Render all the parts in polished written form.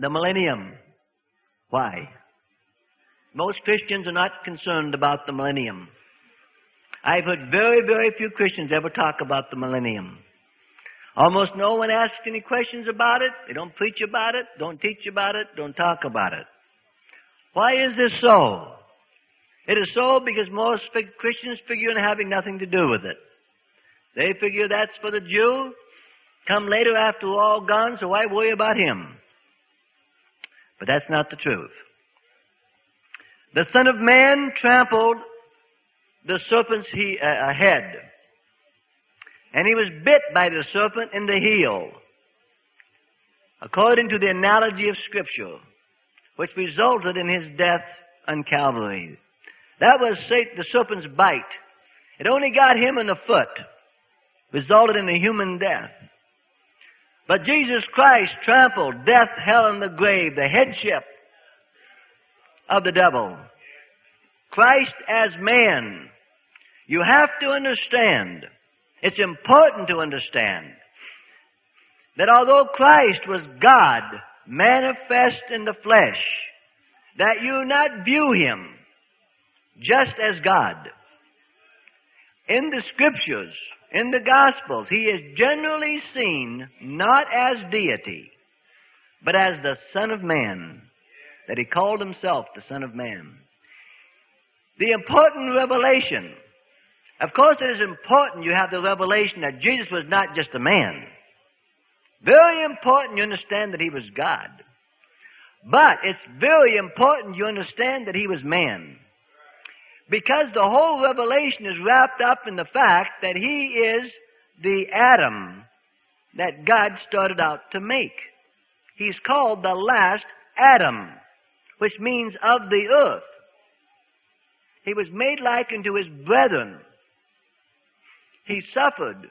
The millennium. Why? Most Christians are not concerned about the millennium. I've heard very, very few Christians ever talk about the millennium. Almost no one asks any questions about it. They don't preach about it, don't teach about it, don't talk about it. Why is this so? It is so because most Christians figure on having nothing to do with it. They figure that's for the Jew. Come later after we're all gone, so why worry about him? But that's not the truth. The Son of Man trampled the serpent's head, and he was bit by the serpent in the heel, according to the analogy of Scripture, which resulted in his death on Calvary. That was the serpent's bite. It only got him in the foot, resulted in a human death. But Jesus Christ trampled death, hell, and the grave, the headship of the devil. Christ as man. You have to understand, it's important to understand, that although Christ was God, manifest in the flesh, that you not view him just as God. In the Scriptures, in the Gospels, he is generally seen not as deity, but as the Son of Man, that he called himself the Son of Man. The important revelation, of course it is important you have the revelation that Jesus was not just a man. Very important you understand that he was God. But it's very important you understand that he was man. Because the whole revelation is wrapped up in the fact that he is the Adam that God started out to make. He's called the last Adam, which means of the earth. He was made like unto his brethren. He suffered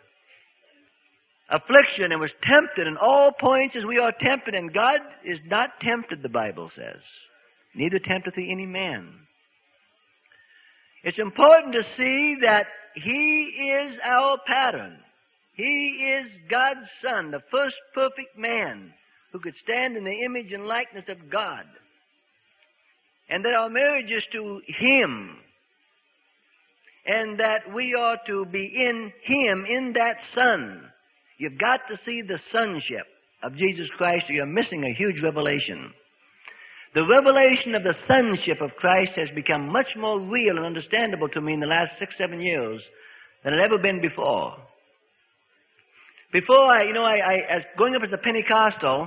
affliction and was tempted in all points as we are tempted, and God is not tempted, the Bible says. Neither tempteth he any man. It's important to see that he is our pattern. He is God's Son, the first perfect man who could stand in the image and likeness of God. And that our marriage is to him. And that we are to be in him, in that Son. You've got to see the sonship of Jesus Christ, or you're missing a huge revelation. The revelation of the sonship of Christ has become much more real and understandable to me in the last 6-7 years than it had ever been before. Before, as growing up as a Pentecostal,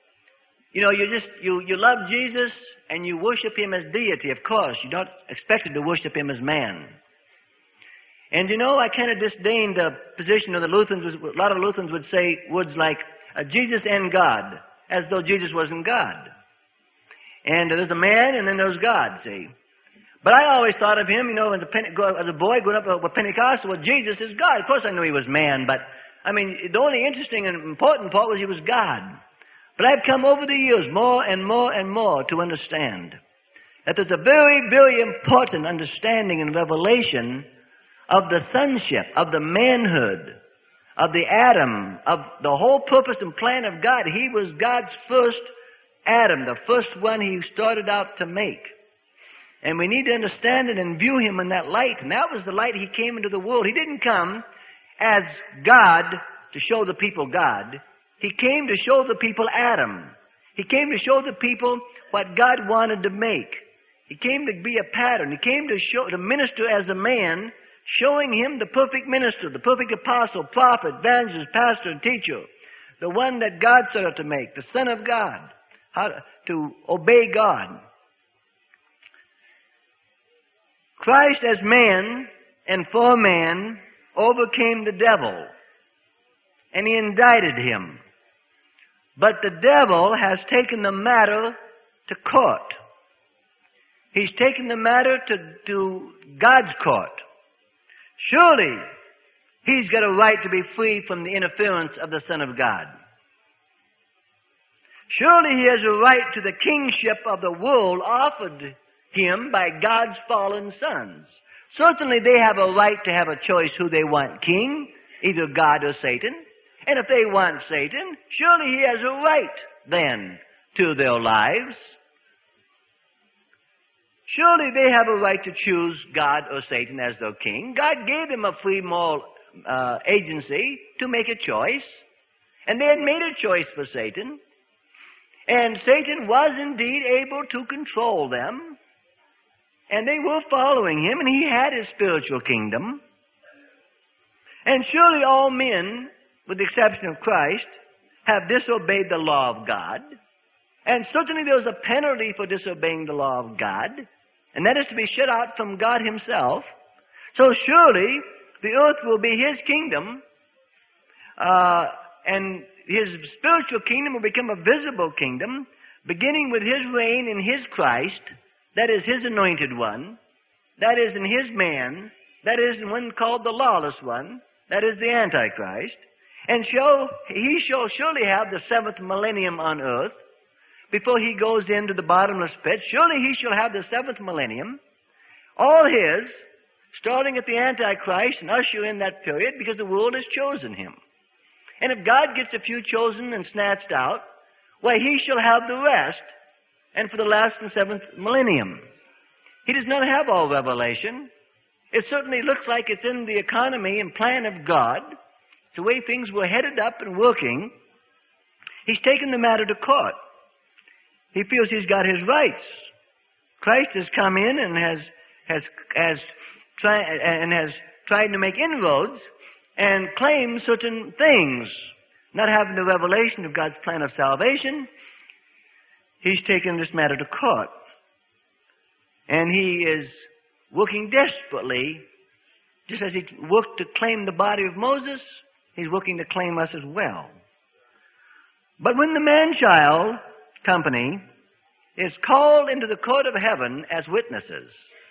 you love Jesus and you worship him as deity, of course. You don't expect to worship him as man. And I kind of disdain the position of the Lutherans. A lot of Lutherans would say words like Jesus and God, as though Jesus wasn't God. And there's a man and then there's God, see. But I always thought of him, as a boy growing up with Pentecostal, well, Jesus is God. Of course I knew he was man, but, the only interesting and important part was he was God. But I've come over the years more and more and more to understand that there's a very, very important understanding and revelation of the sonship, of the manhood, of the Adam, of the whole purpose and plan of God. He was God's first Adam, the first one he started out to make. And we need to understand it and view him in that light. And that was the light he came into the world. He didn't come as God to show the people God. He came to show the people Adam. He came to show the people what God wanted to make. He came to be a pattern. He came to minister as a man, showing him the perfect minister, the perfect apostle, prophet, evangelist, pastor, and teacher, the one that God set out to make, the Son of God, how to obey God. Christ as man and for man overcame the devil, and he indicted him. But the devil has taken the matter to court. He's taken the matter to God's court. Surely, he's got a right to be free from the interference of the Son of God. Surely he has a right to the kingship of the world offered him by God's fallen sons. Certainly they have a right to have a choice who they want king, either God or Satan. And if they want Satan, surely he has a right then to their lives. Surely they have a right to choose God or Satan as their king. God gave them a free moral agency to make a choice. And they had made a choice for Satan. And Satan was indeed able to control them. And they were following him, and he had his spiritual kingdom. And surely all men, with the exception of Christ, have disobeyed the law of God. And certainly there was a penalty for disobeying the law of God, and that is to be shut out from God himself. So surely the earth will be his kingdom, and his spiritual kingdom will become a visible kingdom, beginning with his reign in his Christ, that is his anointed one, that is in his man, that is in one called the lawless one, that is the Antichrist. And he shall surely have the 7th millennium on earth before he goes into the bottomless pit. Surely he shall have the 7th millennium, all his, starting at the Antichrist and usher in that period, because the world has chosen him. And if God gets a few chosen and snatched out, why, he shall have the rest, and for the last and 7th millennium. He does not have all revelation. It certainly looks like it's in the economy and plan of God. It's the way things were headed up and working. He's taken the matter to court. He feels he's got his rights. Christ has come in and has tried to make inroads and claim certain things, not having the revelation of God's plan of salvation. He's taken this matter to court. And he is working desperately, just as he worked to claim the body of Moses, he's working to claim us as well. But when the man-child company is called into the court of heaven as witnesses,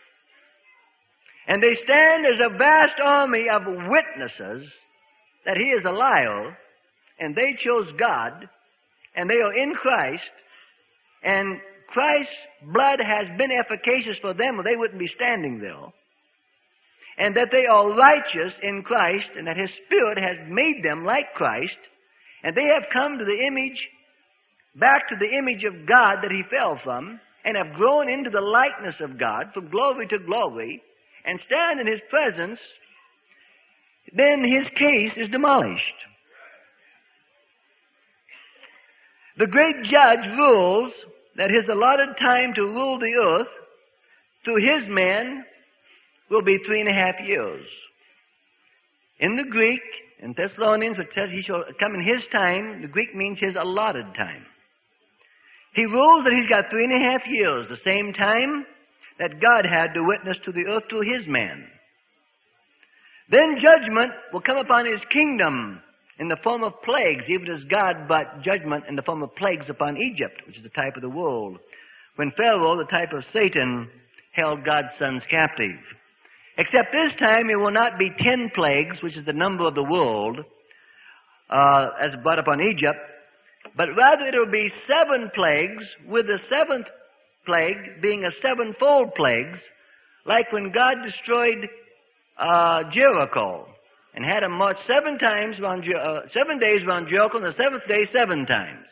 and they stand as a vast army of witnesses that he is a liar, and they chose God, and they are in Christ, and Christ's blood has been efficacious for them, or they wouldn't be standing there. And that they are righteous in Christ, and that his Spirit has made them like Christ, and they have come to the image, back to the image of God that he fell from, and have grown into the likeness of God from glory to glory, and stand in his presence, then his case is demolished. The great judge rules that his allotted time to rule the earth through his men will be 3.5 years. In the Greek, in Thessalonians, it says he shall come in his time. The Greek means his allotted time. He rules that he's got 3.5 years, the same time that God had to witness to the earth through his man. Then judgment will come upon his kingdom in the form of plagues, even as God brought judgment in the form of plagues upon Egypt, which is the type of the world, when Pharaoh, the type of Satan, held God's sons captive. Except this time it will not be 10 plagues, which is the number of the world, as brought upon Egypt, but rather it will be 7 plagues, with the 7th plague being a 7-fold plagues, like when God destroyed Jericho, and had him march 7 days around Jericho, and the 7th day 7 times.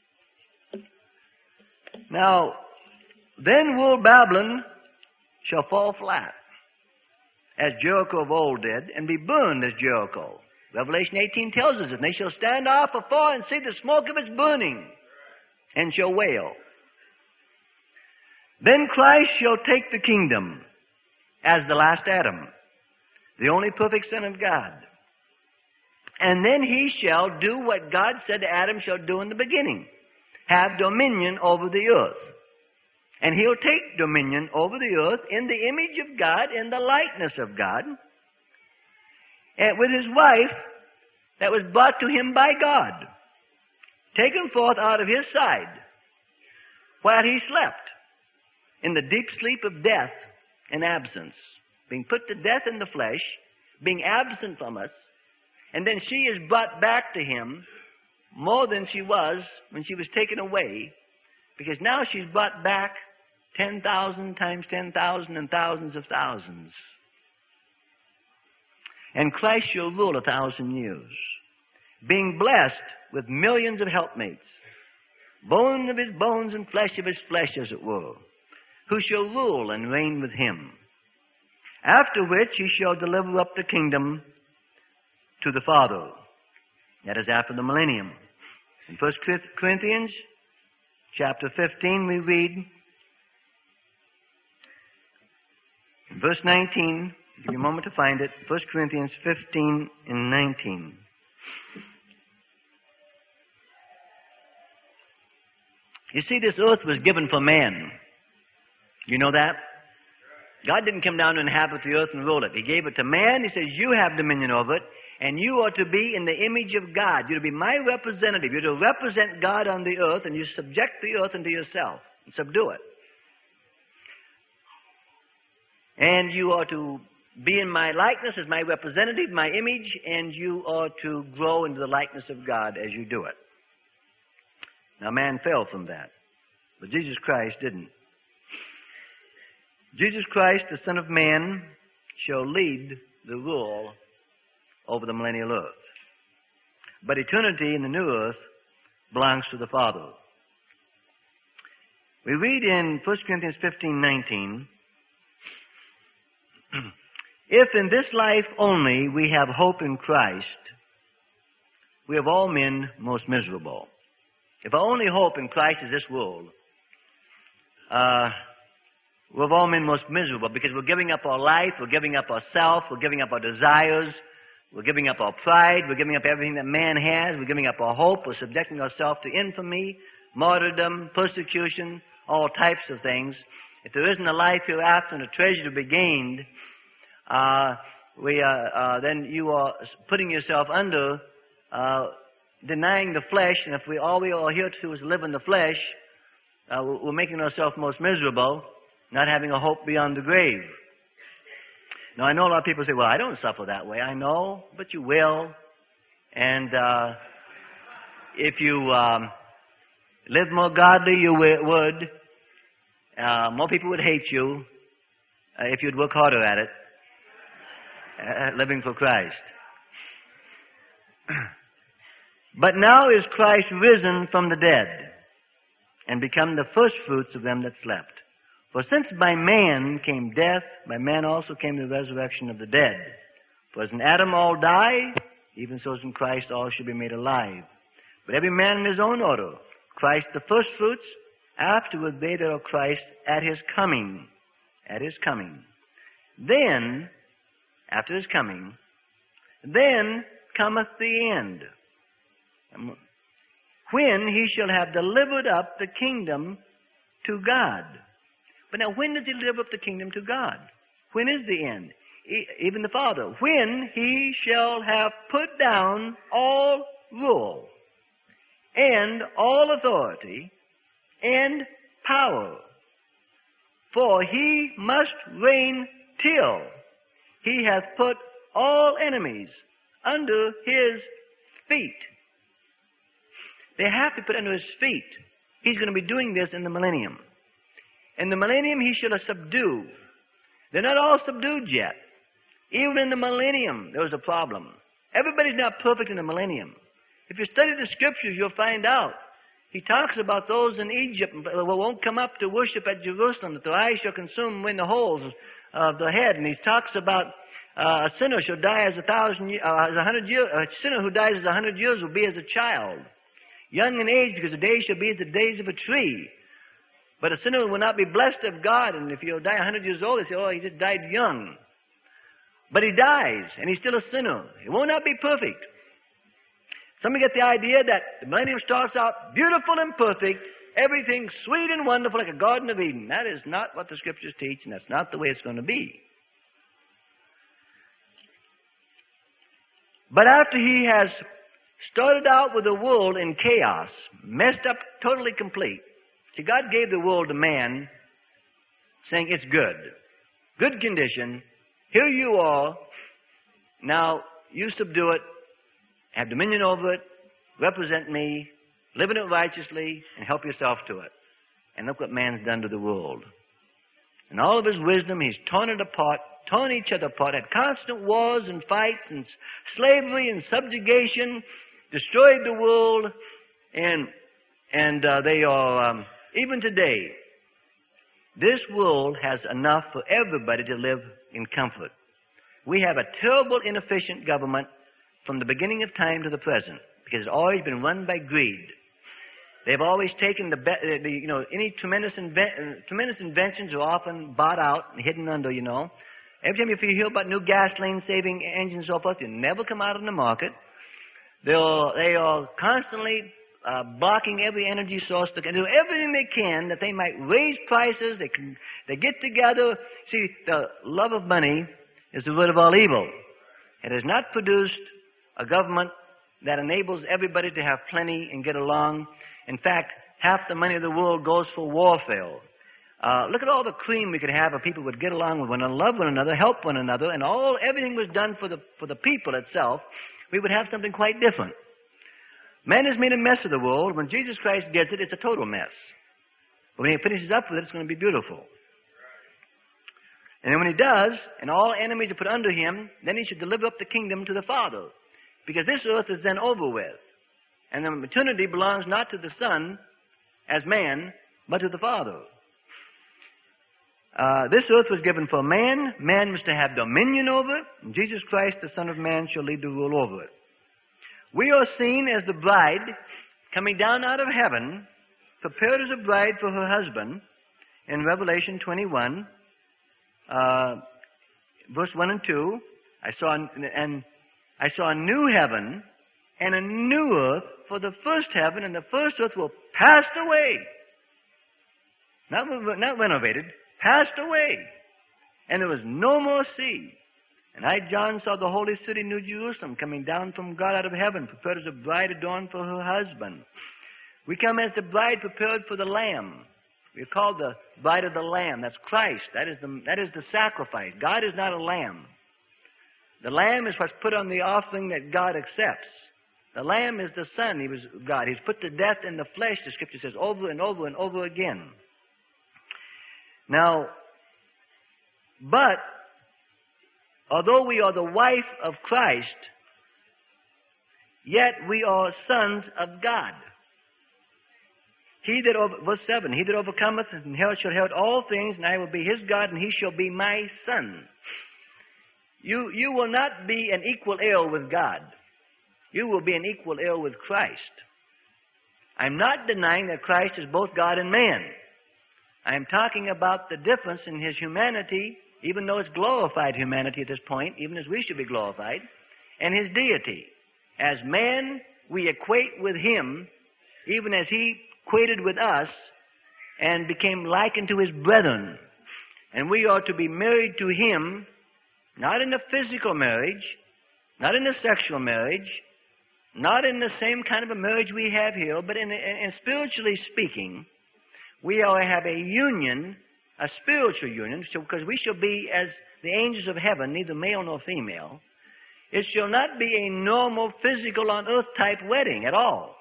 Now, then will Babylon shall fall flat, as Jericho of old did, and be burned as Jericho. Revelation 18 tells us, and they shall stand off afar and see the smoke of its burning, and shall wail. Then Christ shall take the kingdom as the last Adam, the only perfect Son of God. And then he shall do what God said to Adam shall do in the beginning, have dominion over the earth. And he'll take dominion over the earth in the image of God, in the likeness of God, and with his wife that was brought to him by God, taken forth out of his side while he slept in the deep sleep of death and absence, being put to death in the flesh, being absent from us, and then she is brought back to him more than she was when she was taken away, because now she's brought back 10,000 times 10,000 and thousands of thousands. And Christ shall rule 1,000 years, being blessed with millions of helpmates, bone of his bones and flesh of his flesh, as it were, who shall rule and reign with him. After which he shall deliver up the kingdom to the Father. That is after the millennium. In 1 Corinthians chapter 15 we read, in verse 19, give me a moment to find it, 1 Corinthians 15 and 19. You see, this earth was given for man. You know that? God didn't come down to inhabit the earth and rule it. He gave it to man. He says, you have dominion over it, and you are to be in the image of God. You're to be my representative. You're to represent God on the earth, and you subject the earth unto yourself and subdue it. And you are to be in my likeness as my representative, my image, and you are to grow into the likeness of God as you do it. Now, man fell from that, but Jesus Christ didn't. Jesus Christ, the Son of Man, shall lead the rule over the millennial earth. But eternity in the new earth belongs to the Father. We read in 1 Corinthians 15:19, if in this life only we have hope in Christ, we of all men most miserable. If our only hope in Christ is this world, we're of all men most miserable because we're giving up our life, we're giving up ourself, we're giving up our desires, we're giving up our pride, we're giving up everything that man has, we're giving up our hope, we're subjecting ourselves to infamy, martyrdom, persecution, all types of things. If there isn't a life hereafter and a treasure to be gained, then you are putting yourself under denying the flesh, and if all we are here to do is live in the flesh, we're making ourselves most miserable, not having a hope beyond the grave. Now, I know a lot of people say, well, I don't suffer that way. I know, but you will. And if you live more godly, you would. More people would hate you if you'd work harder at it, living for Christ. But now is Christ risen from the dead and become the firstfruits of them that slept. For since by man came death, by man also came the resurrection of the dead. For as in Adam all die, even so as in Christ all shall be made alive. But every man in his own order. Christ the firstfruits, afterward they that are Christ at his coming. At his coming. Then, after his coming, then cometh the end, when he shall have delivered up the kingdom to God. But now, when does he deliver up the kingdom to God? When is the end? Even the Father. When he shall have put down all rule and all authority and power. For he must reign till he hath put all enemies under his feet. They have to put under his feet. He's going to be doing this in the millennium. In the millennium, he shall subdue. They're not all subdued yet. Even in the millennium, there was a problem. Everybody's not perfect in the millennium. If you study the Scriptures, you'll find out. He talks about those in Egypt who won't come up to worship at Jerusalem, that their eyes shall consume in the holes of the head. And he talks about a sinner shall die as 1,000 years. A sinner who dies as 100 years will be as a child, young in age, because the days shall be as the days of a tree. But a sinner will not be blessed of God, and if he'll die 100 years old, they say, oh, he just died young. But he dies, and he's still a sinner. He will not be perfect. Some get the idea that the millennium starts out beautiful and perfect, everything sweet and wonderful like a Garden of Eden. That is not what the Scriptures teach, and that's not the way it's going to be. But after he has started out with the world in chaos, messed up, totally complete. See, God gave the world to man, saying it's good. Good condition. Here you are. Now, you subdue it, have dominion over it, represent me, live in it righteously, and help yourself to it. And look what man's done to the world. In all of his wisdom, he's torn it apart, torn each other apart, had constant wars and fights and slavery and subjugation, destroyed the world, and And they are, even today, this world has enough for everybody to live in comfort. We have a terrible, inefficient government from the beginning of time to the present, because it's always been run by greed. They've always taken any tremendous inventions are often bought out and hidden under, Every time you hear about new gasoline-saving engines and so forth, they never come out on the market. They are constantly blocking every energy source. They can do everything they can that they might raise prices. They get together. See, the love of money is the root of all evil. It has not produced a government that enables everybody to have plenty and get along. In fact, half the money of the world goes for warfare. Look at all the cream we could have if people would get along with one another, love one another, help one another, and everything was done for the people itself. We would have something quite different. Man has made a mess of the world. When Jesus Christ gets it, it's a total mess. But when he finishes up with it, it's going to be beautiful. And then when he does, and all enemies are put under him, then he should deliver up the kingdom to the Father. Because this earth is then over with. And the eternity belongs not to the Son as man, but to the Father. This earth was given for man. Man was to have dominion over it. And Jesus Christ, the Son of Man, shall lead the rule over it. We are seen as the bride coming down out of heaven, prepared as a bride for her husband, in Revelation 21, verse 1 and 2. I saw a new heaven and a new earth, for the first heaven and the first earth will pass away. Not renovated, passed away. And there was no more sea. And I, John, saw the holy city, New Jerusalem, coming down from God out of heaven, prepared as a bride adorned for her husband. We come as the bride prepared for the Lamb. We're called the bride of the Lamb. That's Christ. That is the sacrifice. God is not a lamb. The Lamb is what's put on the offering that God accepts. The Lamb is the Son. He was God. He's put to death in the flesh, the Scripture says, over and over and over again. Now, but, although we are the wife of Christ, yet we are sons of God. Verse 7, he that overcometh shall inherit all things, and I will be his God, and he shall be my son. You will not be an equal heir with God. You will be an equal heir with Christ. I'm not denying that Christ is both God and man. I am talking about the difference in his humanity, even though it's glorified humanity at this point, even as we should be glorified, and his deity. As man, we equate with him, even as he equated with us and became likened to his brethren. And we are to be married to him, not in a physical marriage, not in a sexual marriage, not in the same kind of a marriage we have here, but in spiritually speaking, we are to have a union, a spiritual union, because we shall be as the angels of heaven, neither male nor female. It shall not be a normal physical on earth type wedding at all.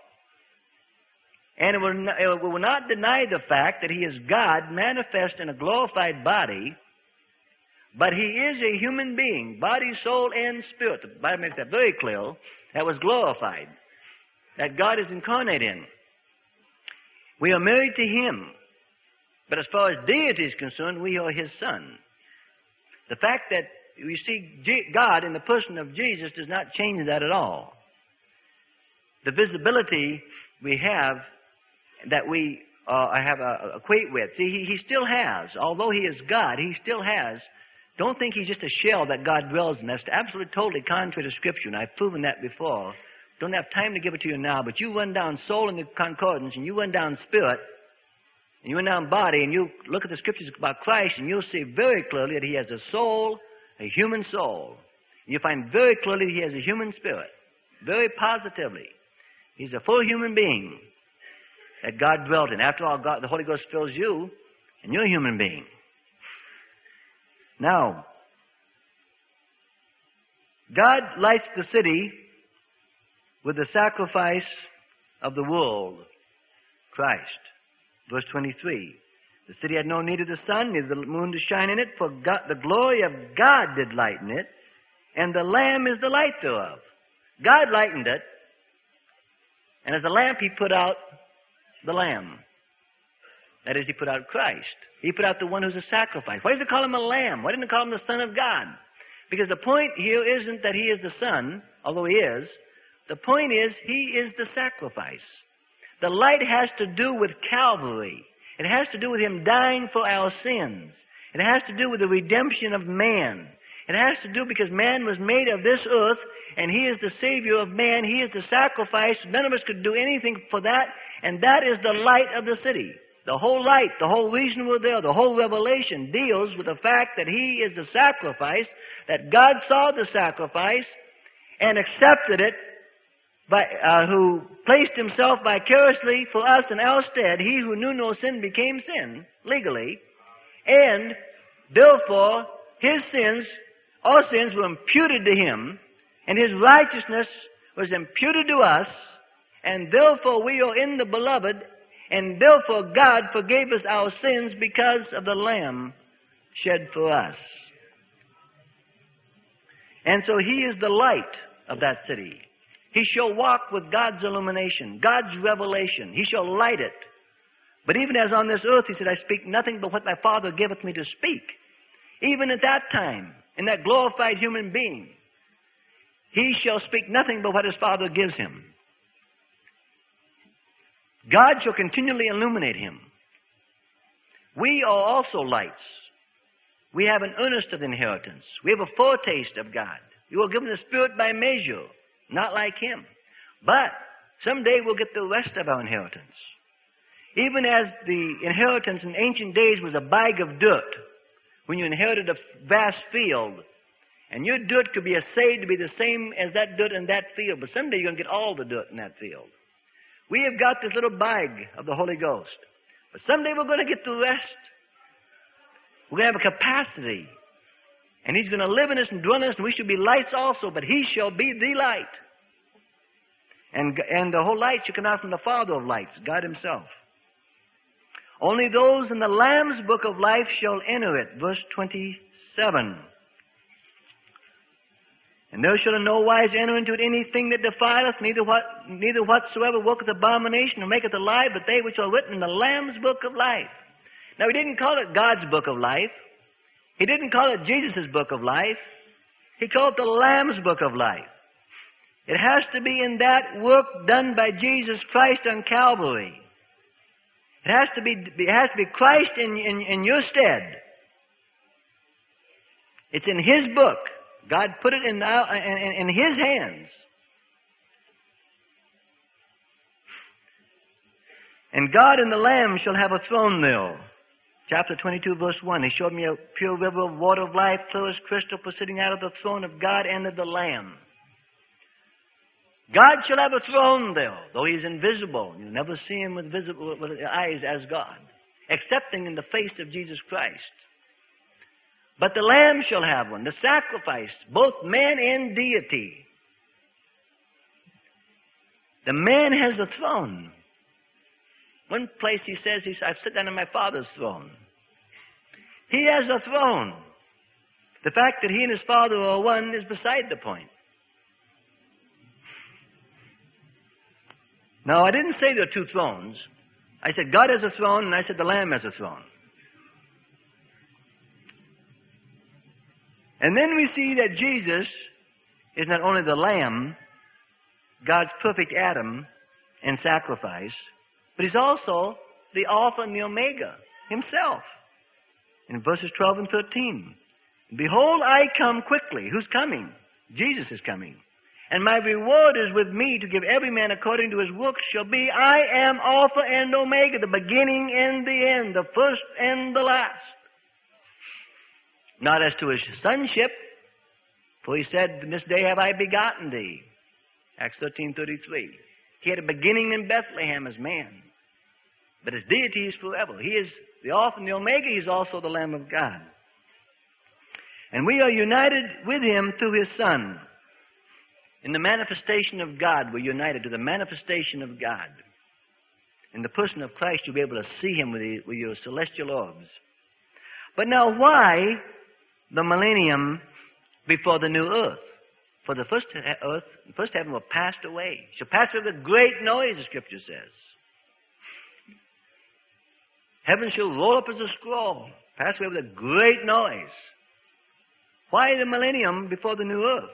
And it will not deny the fact that he is God manifest in a glorified body, but he is a human being, body, soul, and spirit. The Bible makes that very clear. That was glorified, that God is incarnate in. We are married to him, but as far as deity is concerned, we are his son. The fact that we see God in the person of Jesus does not change that at all. The visibility we have that we have equate with. See, he still has, although he is God, he still has. Don't think he's just a shell that God dwells in. That's absolutely, totally contrary to Scripture, and I've proven that before. Don't have time to give it to you now, but you run down soul in the concordance, and you run down spirit, and you run down body, and you look at the Scriptures about Christ, and you'll see very clearly that he has a soul, a human soul. And you find very clearly he has a human spirit, very positively. He's a full human being that God dwelt in. After all, God, the Holy Ghost fills you, and you're a human being. Now, God lights the city with the sacrifice of the world, Christ. Verse 23. The city had no need of the sun, neither the moon to shine in it, for God, the glory of God did lighten it, and the Lamb is the light thereof. God lightened it, and as a lamp he put out the Lamb. That is, he put out Christ. He put out the one who's a sacrifice. Why does he call him a lamb? Why didn't he call him the Son of God? Because the point here isn't that he is the Son, although he is. The point is, he is the sacrifice. The light has to do with Calvary. It has to do with him dying for our sins. It has to do with the redemption of man. It has to do because man was made of this earth, and he is the Savior of man. He is the sacrifice. None of us could do anything for that, and that is the light of the city. The whole light, the whole reason we're there, the whole revelation deals with the fact that he is the sacrifice, that God saw the sacrifice and accepted it, who placed himself vicariously for us in our stead. He who knew no sin became sin, legally, and therefore his sins, our sins, were imputed to him, and his righteousness was imputed to us, and therefore we are in the beloved, and therefore God forgave us our sins because of the Lamb shed for us. And so he is the light of that city. He shall walk with God's illumination, God's revelation. He shall light it. But even as on this earth, he said, I speak nothing but what my Father giveth me to speak. Even at that time, in that glorified human being, he shall speak nothing but what his Father gives him. God shall continually illuminate him. We are also lights. We have an earnest of inheritance. We have a foretaste of God. We were given the Spirit by measure, not like him. But someday we'll get the rest of our inheritance. Even as the inheritance in ancient days was a bag of dirt, when you inherited a vast field, and your dirt could be assayed to be the same as that dirt in that field, but someday you're going to get all the dirt in that field. We have got this little bag of the Holy Ghost, but someday we're going to get the rest. We're going to have a capacity, and he's going to live in us and dwell in us, and we shall be lights also, but he shall be the light. And the whole light shall come out from the Father of lights, God himself. Only those in the Lamb's book of life shall enter it. Verse 27. And there shall in no wise enter into it anything that defileth, neither whatsoever worketh abomination or maketh a lie, but they which are written in the Lamb's book of life. Now, he didn't call it God's book of life. He didn't call it Jesus' book of life. He called it the Lamb's book of life. It has to be in that work done by Jesus Christ on Calvary. It has to be Christ in your stead. It's in his book. God put it in his hands. And God and the Lamb shall have a throne there. Chapter 22, verse 1. He showed me a pure river of water of life, clear as crystal, proceeding out of the throne of God and of the Lamb. God shall have a throne there, though he is invisible. You'll never see him with eyes as God, excepting in the face of Jesus Christ. But the Lamb shall have one, the sacrifice, both man and deity. The man has a throne. One place he says, I sit down on my Father's throne. He has a throne. The fact that he and his Father are one is beside the point. Now, I didn't say there are two thrones. I said God has a throne, and I said the Lamb has a throne. And then we see that Jesus is not only the Lamb, God's perfect Adam and sacrifice, but he's also the Alpha and the Omega himself. In verses 12 and 13. Behold, I come quickly. Who's coming? Jesus is coming. And my reward is with me to give every man according to his works shall be. I am Alpha and Omega, the beginning and the end, the first and the last. Not as to his sonship, for he said, this day have I begotten thee. Acts 13:33. He had a beginning in Bethlehem as man, but his deity is forever. He is the Alpha and the Omega. He's also the Lamb of God. And we are united with him through his Son. In the manifestation of God, we're united to the manifestation of God. In the person of Christ, you'll be able to see him with your celestial orbs. But now, why the millennium before the new earth? For the first heaven will pass away. Shall pass away with great noise, the Scripture says. Heaven shall roll up as a scroll, pass away with a great noise. Why the millennium before the new earth?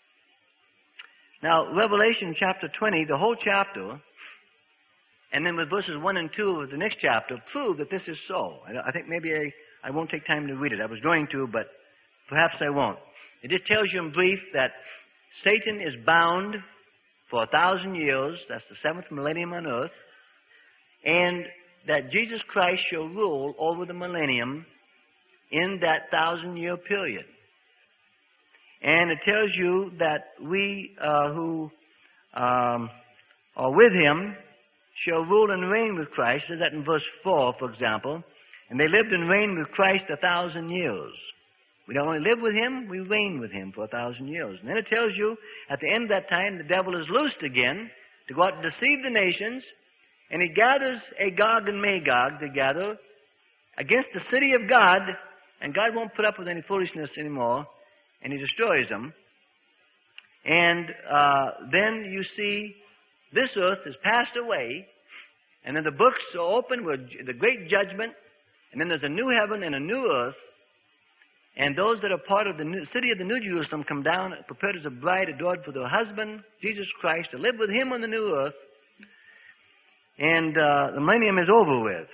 Now, Revelation chapter 20, the whole chapter, and then with verses 1 and 2 of the next chapter, prove that this is so. I think maybe I won't take time to read it. I was going to, but perhaps I won't. It just tells you in brief that Satan is bound for 1,000 years. That's the seventh millennium on earth. And that Jesus Christ shall rule over the millennium in that 1,000-year period. And it tells you that we who are with him shall rule and reign with Christ. It says that in verse 4, for example. And they lived and reigned with Christ 1,000 years. We don't only live with him, we reign with him for 1,000 years. And then it tells you at the end of that time the devil is loosed again to go out and deceive the nations. And he gathers Agog and Magog together against the city of God. And God won't put up with any foolishness anymore. And he destroys them. And then you see this earth has passed away. And then the books are open with the great judgment. And then there's a new heaven and a new earth. And those that are part of the new city of the New Jerusalem come down, prepared as a bride adored for their husband, Jesus Christ, to live with him on the new earth. And the millennium is over with.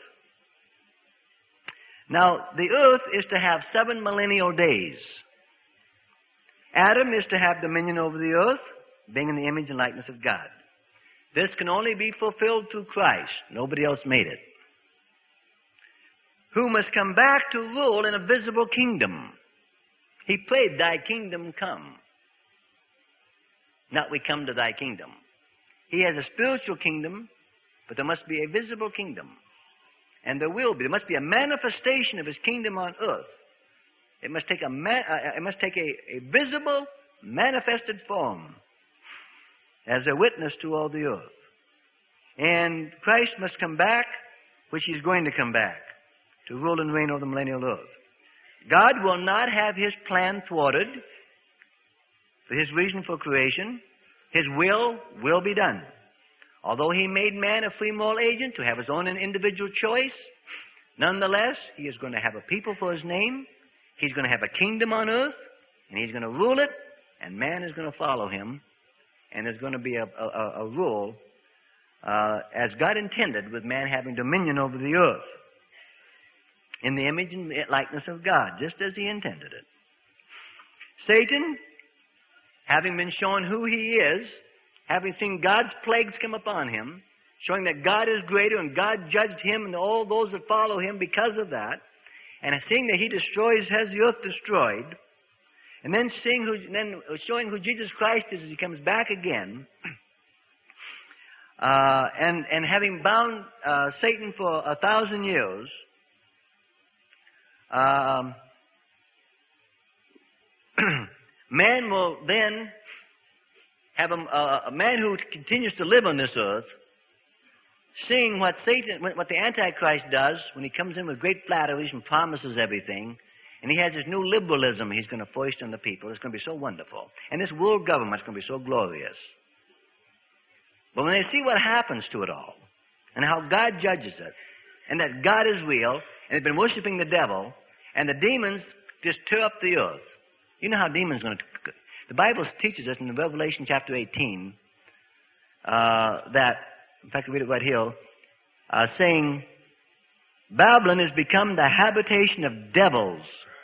Now, the earth is to have 7 millennial days. Adam is to have dominion over the earth, being in the image and likeness of God. This can only be fulfilled through Christ. Nobody else made it. Who must come back to rule in a visible kingdom. He prayed, thy kingdom come. Not we come to thy kingdom. He has a spiritual kingdom, but there must be a visible kingdom. And there will be. There must be a manifestation of his kingdom on earth. It must take a visible, manifested form as a witness to all the earth. And Christ must come back, which he's going to come back, to rule and reign over the millennial earth. God will not have his plan thwarted for his reason for creation. His will be done. Although he made man a free moral agent to have his own individual choice, nonetheless, he is going to have a people for his name. He's going to have a kingdom on earth, and he's going to rule it, and man is going to follow him, and there's going to be a rule as God intended, with man having dominion over the earth in the image and likeness of God, just as he intended it. Satan, having been shown who he is, having seen God's plagues come upon him, showing that God is greater and God judged him and all those that follow him because of that, and seeing that he has the earth destroyed, and then showing who Jesus Christ is as he comes back again, and having bound Satan for 1,000 years, man will then have a man who continues to live on this earth, seeing what the Antichrist does when he comes in with great flatteries and promises everything, and he has this new liberalism he's going to foist on the people. It's going to be so wonderful. And this world government is going to be so glorious. But when they see what happens to it all, and how God judges it, and that God is real, and they've been worshiping the devil, and the demons just tear up the earth. You know how demons are going to... The Bible teaches us in Revelation chapter 18 that, in fact, I read it right here, saying, Babylon has become the habitation of devils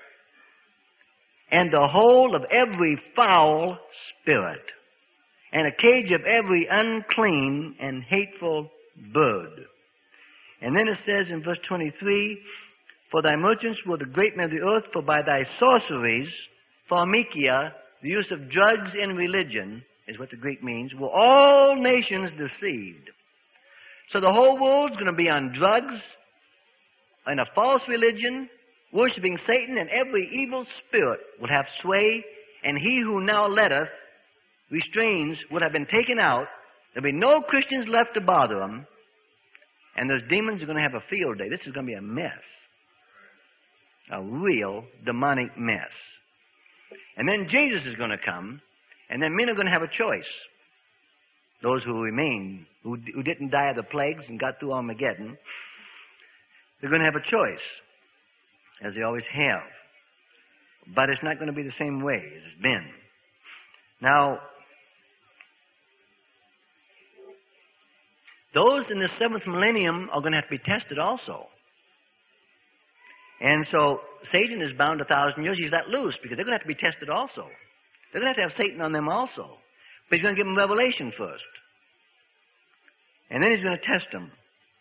and the hole of every foul spirit and a cage of every unclean and hateful bird. And then it says in verse 23, for thy merchants were the great men of the earth, for by thy sorceries, pharmakia, the use of drugs in religion, is what the Greek means, were all nations deceived. So the whole world's going to be on drugs, in a false religion, worshiping Satan, and every evil spirit will have sway, and he who now letteth, restrains, would have been taken out. There'll be no Christians left to bother them, and those demons are going to have a field day. This is going to be a mess. A real demonic mess. And then Jesus is going to come, and then men are going to have a choice. Those who remain, who didn't die of the plagues and got through Armageddon, They're going to have a choice, as they always have. But it's not going to be the same way as it's been. Now, those in the seventh millennium are going to have to be tested also. And so Satan is bound 1,000 years. He's let loose because they're going to have to be tested also. They're going to have Satan on them also. But he's going to give them revelation first. And then he's going to test them.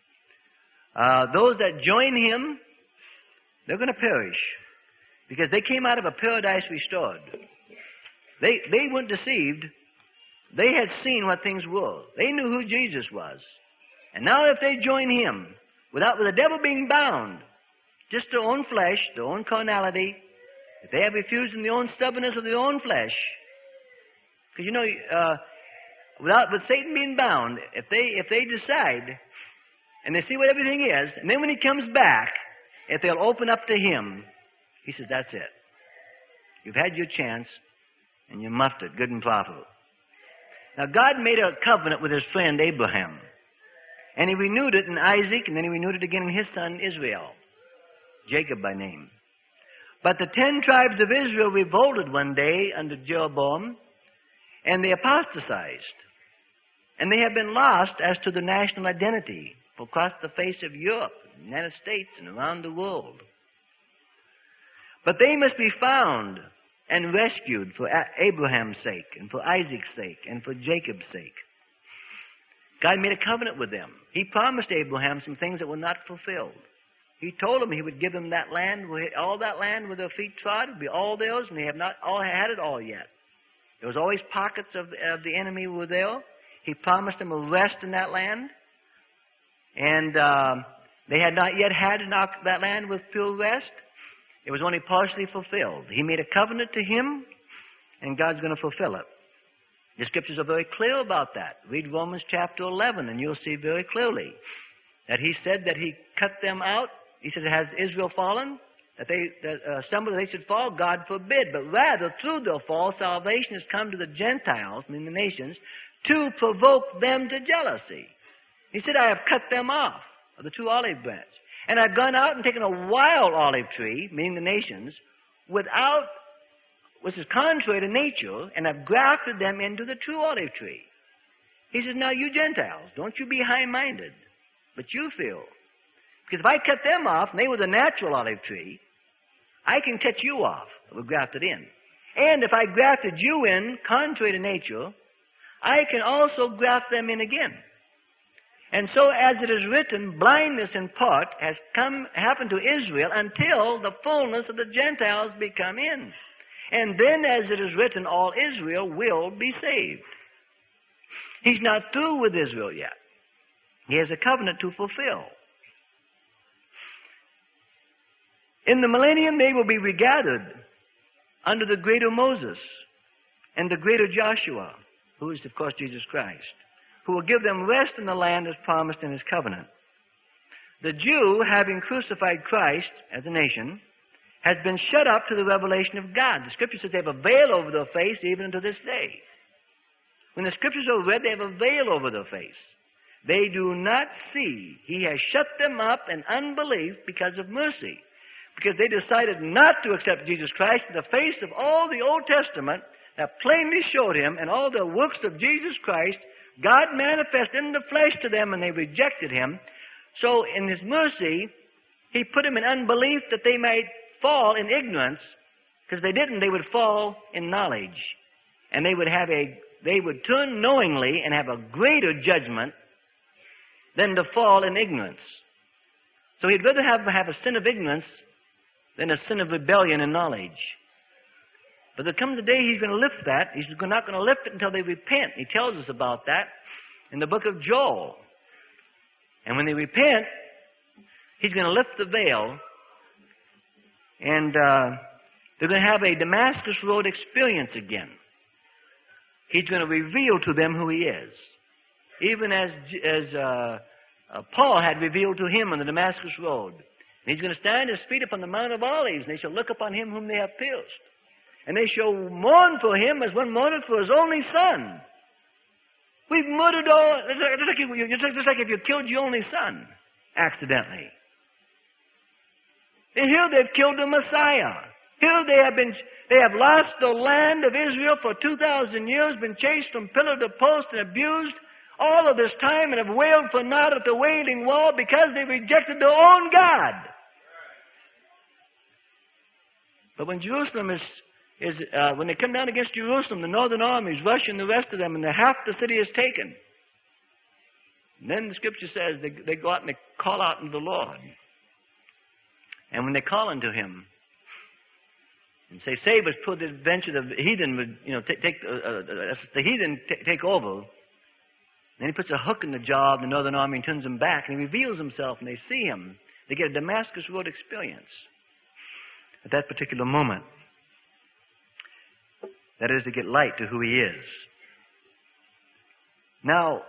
Those that join him, they're going to perish. Because they came out of a paradise restored. They weren't deceived. They had seen what things were. They knew who Jesus was. And now if they join him, with the devil being bound, just their own flesh, their own carnality, if they have refused in the own stubbornness of their own flesh, because with Satan being bound, if they decide, and they see what everything is, and then when he comes back, if they'll open up to him, he says, that's it. You've had your chance, and you muffed it, good and profitable. Now, God made a covenant with his friend Abraham. And he renewed it in Isaac, and then he renewed it again in his son Israel, Jacob by name. But the 10 tribes of Israel revolted one day under Jeroboam, and they apostatized. And they have been lost as to their national identity across the face of Europe, the United States, and around the world. But they must be found and rescued for Abraham's sake, and for Isaac's sake, and for Jacob's sake. God made a covenant with them. He promised Abraham some things that were not fulfilled. He told him he would give them that land, all that land where their feet trod would be all theirs, and they have not all had it all yet. There was always pockets of the enemy were there. He promised them a rest in that land, and they had not yet had that land with full rest. It was only partially fulfilled. He made a covenant to him, and God's going to fulfill it. The Scriptures are very clear about that. Read Romans chapter 11, and you'll see very clearly that he said that he cut them out. He said, has Israel fallen? That they should fall? God forbid. But rather, through their fall, salvation has come to the Gentiles, meaning the nations, to provoke them to jealousy. He said, I have cut them off of the true olive branch. And I've gone out and taken a wild olive tree, meaning the nations, which is contrary to nature, and I've grafted them into the true olive tree. He says, now you Gentiles, don't you be high-minded, but you feel. Because if I cut them off, and they were the natural olive tree, I can cut you off that were grafted in. And if I grafted you in, contrary to nature, I can also graft them in again. And so, as it is written, blindness in part has happened to Israel until the fullness of the Gentiles become in. And then, as it is written, all Israel will be saved. He's not through with Israel yet. He has a covenant to fulfill. In the millennium, they will be regathered under the greater Moses and the greater Joshua, who is, of course, Jesus Christ, who will give them rest in the land as promised in his covenant. The Jew, having crucified Christ as a nation, has been shut up to the revelation of God. The Scripture says they have a veil over their face even unto this day. When the Scriptures are read, they have a veil over their face. They do not see. He has shut them up in unbelief because of mercy. Because they decided not to accept Jesus Christ in the face of all the Old Testament that plainly showed him and all the works of Jesus Christ. God manifested in the flesh to them, and they rejected him. So in his mercy, he put them in unbelief that they might fall in ignorance, because if they didn't, they would fall in knowledge. And they would turn knowingly and have a greater judgment than to fall in ignorance. So he'd rather have a sin of ignorance than a sin of rebellion and knowledge. But there comes a day he's going to lift that. He's not going to lift it until they repent. He tells us about that in the book of Joel. And when they repent, he's going to lift the veil, and they're going to have a Damascus Road experience again. He's going to reveal to them who he is, even as Paul had revealed to him on the Damascus Road. And he's going to stand his feet upon the Mount of Olives, and they shall look upon him whom they have pierced. And they shall mourn for him as one mourneth for his only son. We've murdered all. It's just like if you killed your only son accidentally. Here they've killed the Messiah. Here they have lost the land of Israel for 2,000 years, been chased from pillar to post and abused all of this time, and have wailed for naught at the Wailing Wall because they rejected their own God. But when Jerusalem when they come down against Jerusalem, the northern armies rush in the rest of them, and half the city is taken. And then the Scripture says they go out and they call out unto the Lord. And when they call unto Him and say, "Save us," put the adventure of the heathen would, the heathen take over. Then He puts a hook in the jaw of the northern army and turns them back, and He reveals Himself, and they see Him. They get a Damascus Road experience at that particular moment. That is, to get light to who He is. Now,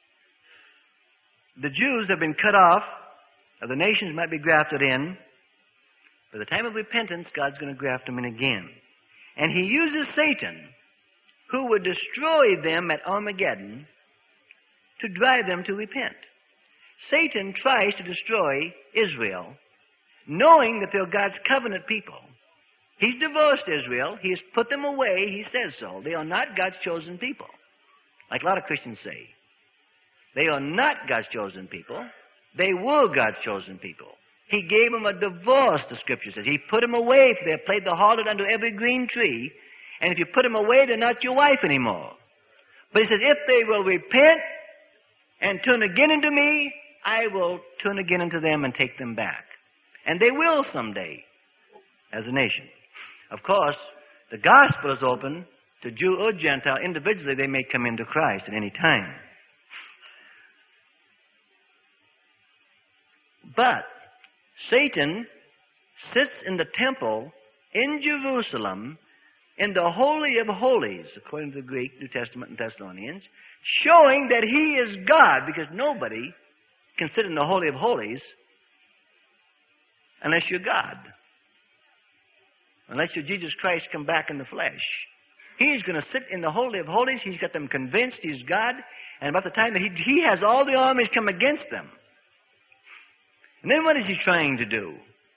the Jews have been cut off, or the nations might be grafted in. By the time of repentance, God's going to graft them in again. And He uses Satan, who would destroy them at Armageddon, to drive them to repent. Satan tries to destroy Israel, knowing that they're God's covenant people. He's divorced Israel. He has put them away. He says so. They are not God's chosen people, like a lot of Christians say. They are not God's chosen people. They were God's chosen people. He gave them a divorce, the Scripture says. He put them away, for they have played the harlot under every green tree. And if you put them away, they're not your wife anymore. But He says, if they will repent and turn again unto me, I will turn again unto them and take them back. And they will someday, as a nation. Of course, the gospel is open to Jew or Gentile. Individually, they may come into Christ at any time. But Satan sits in the temple in Jerusalem, in the Holy of Holies, according to the Greek New Testament and Thessalonians, showing that He is God, because nobody can sit in the Holy of Holies unless you're God. Unless you're Jesus Christ come back in the flesh. He's going to sit in the Holy of Holies. He's got them convinced He's God. And about the time that he has all the armies come against them. And then what is He trying to do?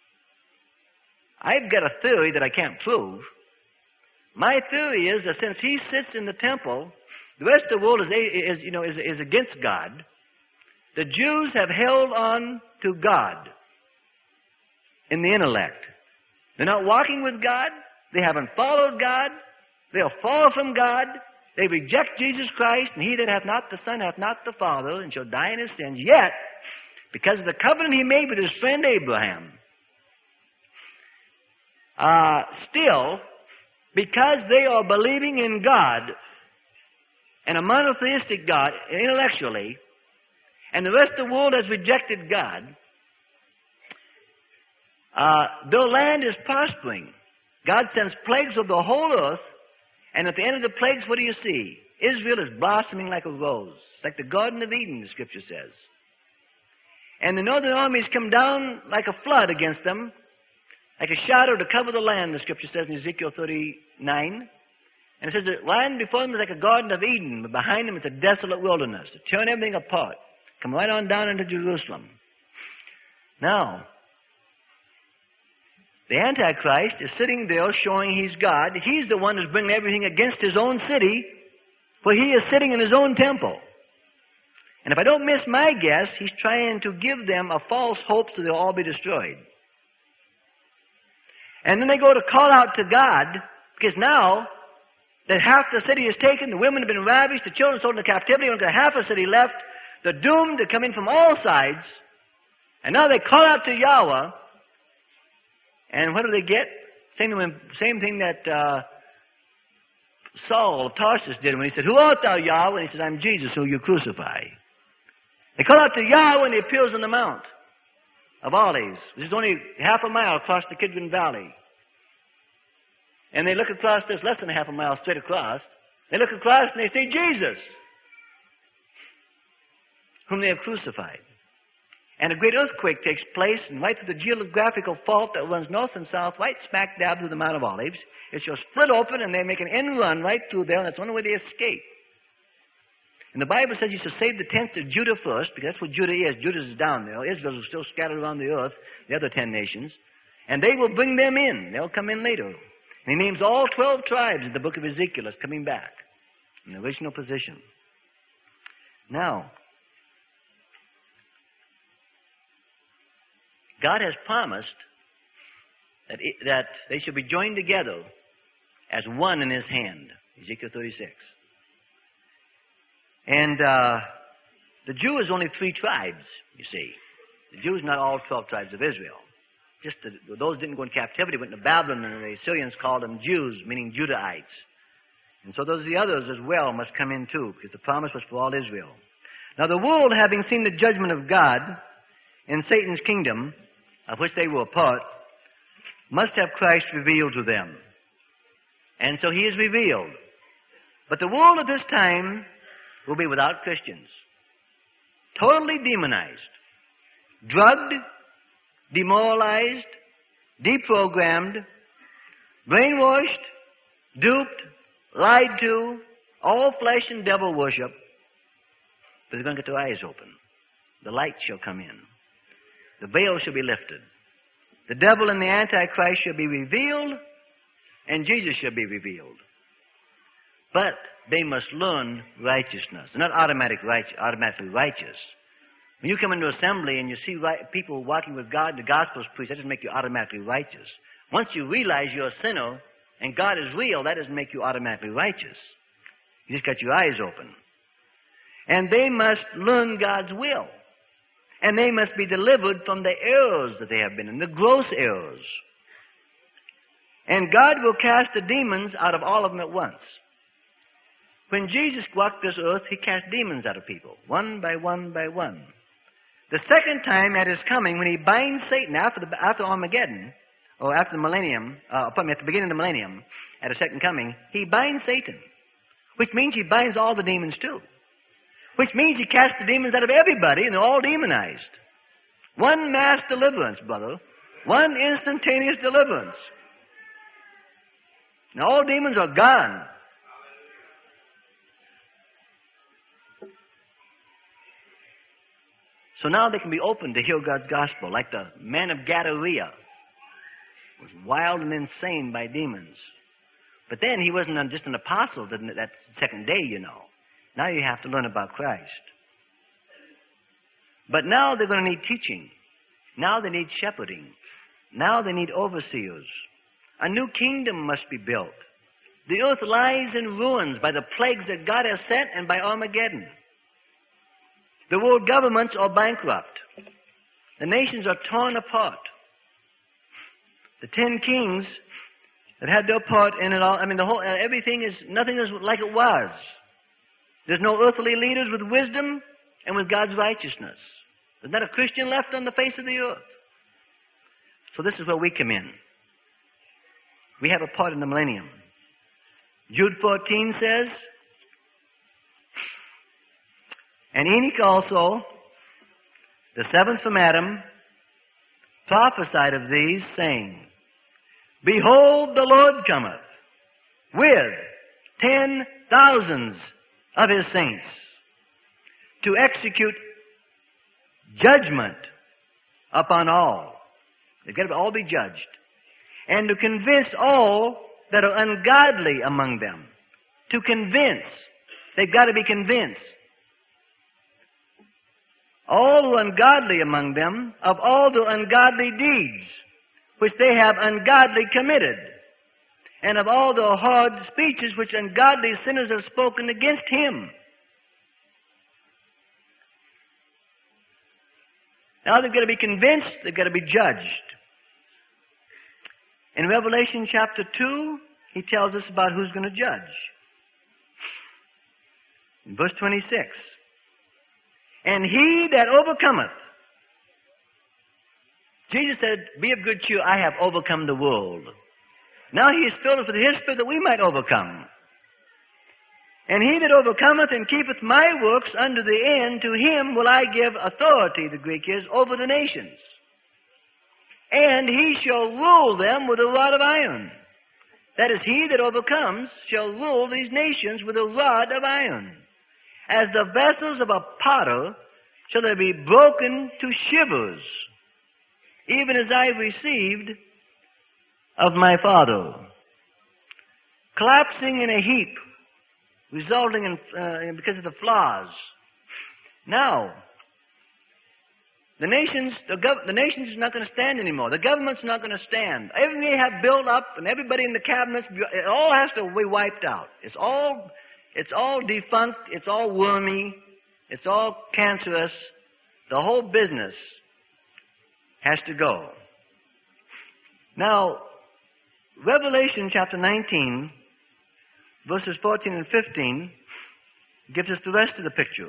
I've got a theory that I can't prove. My theory is that since He sits in the temple, the rest of the world is against God. The Jews have held on to God in the intellect. They're not walking with God. They haven't followed God. They'll fall from God. They reject Jesus Christ, and he that hath not the Son hath not the Father, and shall die in his sins. Yet, because of the covenant he made with his friend Abraham, still, because they are believing in God, and a monotheistic God, intellectually, and the rest of the world has rejected God, their land is prospering. God sends plagues of the whole earth, and at the end of the plagues, what do you see? Israel is blossoming like a rose, like the Garden of Eden, the Scripture says. And the northern armies come down like a flood against them, like a shadow to cover the land, the Scripture says in Ezekiel 39. And it says the land before them is like a Garden of Eden, but behind them it's a desolate wilderness. To turn everything apart. Come right on down into Jerusalem. Now, the Antichrist is sitting there showing he's God. He's the one who's bringing everything against his own city, for he is sitting in his own temple. And if I don't miss my guess, he's trying to give them a false hope so they'll all be destroyed. And then they go to call out to God, because now that half the city is taken, the women have been ravished, the children sold into captivity, only got half a city left. They're doomed to come in from all sides. And now they call out to Yahweh. And what do they get? Same thing that Saul of Tarsus did when he said, "Who art thou, Yahweh?" And he said, "I'm Jesus, who you crucify." They call out to Yahweh, and he appears on the Mount of Olives. This is only half a mile across the Kidron Valley. And they look across this, less than half a mile straight across. They look across and they see Jesus, whom they have crucified. And a great earthquake takes place, and right through the geographical fault that runs north and south, right smack dab through the Mount of Olives, it shall split open, and they make an end run right through there, and that's the only way they escape. And the Bible says you should save the tents of Judah first, because that's what Judah is. Judah is down there. Israel is still scattered around the earth, the other 10 nations. And they will bring them in. They'll come in later. And he names all 12 tribes in the book of Ezekiel as coming back in the original position. Now, God has promised that they shall be joined together as one in his hand. Ezekiel 36. And the Jew is only 3 tribes, you see. The Jew is not all 12 tribes of Israel. Just those didn't go in captivity, went into Babylon, and the Assyrians called them Jews, meaning Judahites. And so those the others as well must come in too, because the promise was for all Israel. Now the world, having seen the judgment of God in Satan's kingdom, of which they were a part, must have Christ revealed to them. And so he is revealed. But the world at this time will be without Christians. Totally demonized. Drugged, demoralized, deprogrammed, brainwashed, duped, lied to, all flesh and devil worship. But they're going to get their eyes open. The light shall come in. The veil shall be lifted. The devil and the Antichrist shall be revealed, and Jesus shall be revealed. But they must learn righteousness. They're not automatically righteous. When you come into assembly and you see people walking with God, the gospel is preached, that doesn't make you automatically righteous. Once you realize you're a sinner and God is real, that doesn't make you automatically righteous. You just got your eyes open. And they must learn God's will. And they must be delivered from the errors that they have been in, the gross errors. And God will cast the demons out of all of them at once. When Jesus walked this earth, he cast demons out of people, one by one by one. The second time at his coming, when he binds Satan after Armageddon, or after the millennium, at the beginning of the millennium, at his second coming, he binds Satan, which means he binds all the demons too. Which means he casts the demons out of everybody, and they're all demonized. One mass deliverance, brother. One instantaneous deliverance. Now all demons are gone. So now they can be open to hear God's gospel, like the man of Gadara was wild and insane by demons. But then he wasn't just an apostle that second day, you know. Now you have to learn about Christ. But now they're going to need teaching. Now they need shepherding. Now they need overseers. A new kingdom must be built. The earth lies in ruins by the plagues that God has sent and by Armageddon. The world governments are bankrupt. The nations are torn apart. The 10 kings that had their part in it all, nothing is like it was. There's no earthly leaders with wisdom and with God's righteousness. There's not a Christian left on the face of the earth. So this is where we come in. We have a part in the millennium. Jude 14 says, and Enoch also, the seventh from Adam, prophesied of these, saying, behold, the Lord cometh with 10,000s of his saints to execute judgment upon all. They've got to all be judged. And to convince all that are ungodly among them. To convince. They've got to be convinced. All who are ungodly among them of all the ungodly deeds which they have ungodly committed, and of all the hard speeches which ungodly sinners have spoken against him. Now they've got to be convinced, they've got to be judged. In Revelation chapter 2, he tells us about who's going to judge. In verse 26, and he that overcometh, Jesus said, be of good cheer, I have overcome the world. Now he has filled us with his Spirit that we might overcome. And he that overcometh and keepeth my works unto the end, to him will I give authority, the Greek is, over the nations. And he shall rule them with a rod of iron. That is, he that overcomes shall rule these nations with a rod of iron. As the vessels of a potter shall they be broken to shivers, even as I received of my Father, collapsing in a heap, resulting in because of the flaws. Now, the nations is not going to stand anymore. The government's not going to stand. Everything they have built up and everybody in the cabinets, it all has to be wiped out. It's all defunct. It's all wormy. It's all cancerous. The whole business has to go. Now, Revelation chapter 19, verses 14 and 15, gives us the rest of the picture.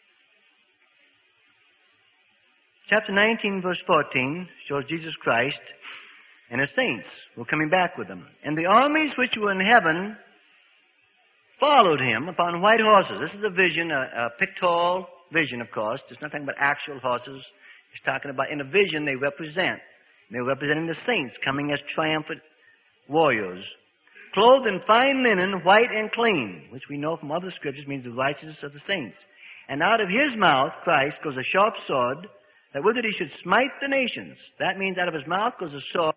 Chapter 19, verse 14, shows Jesus Christ and His saints were coming back with Him. And the armies which were in heaven followed Him upon white horses. This is a vision, a pictorial vision, of course. It's nothing but actual horses. It's talking about, in a vision, they represent. They're representing the saints coming as triumphant warriors, clothed in fine linen, white and clean, which we know from other scriptures means the righteousness of the saints. And out of His mouth, Christ, goes a sharp sword, that with it He should smite the nations. That means out of His mouth goes a sword.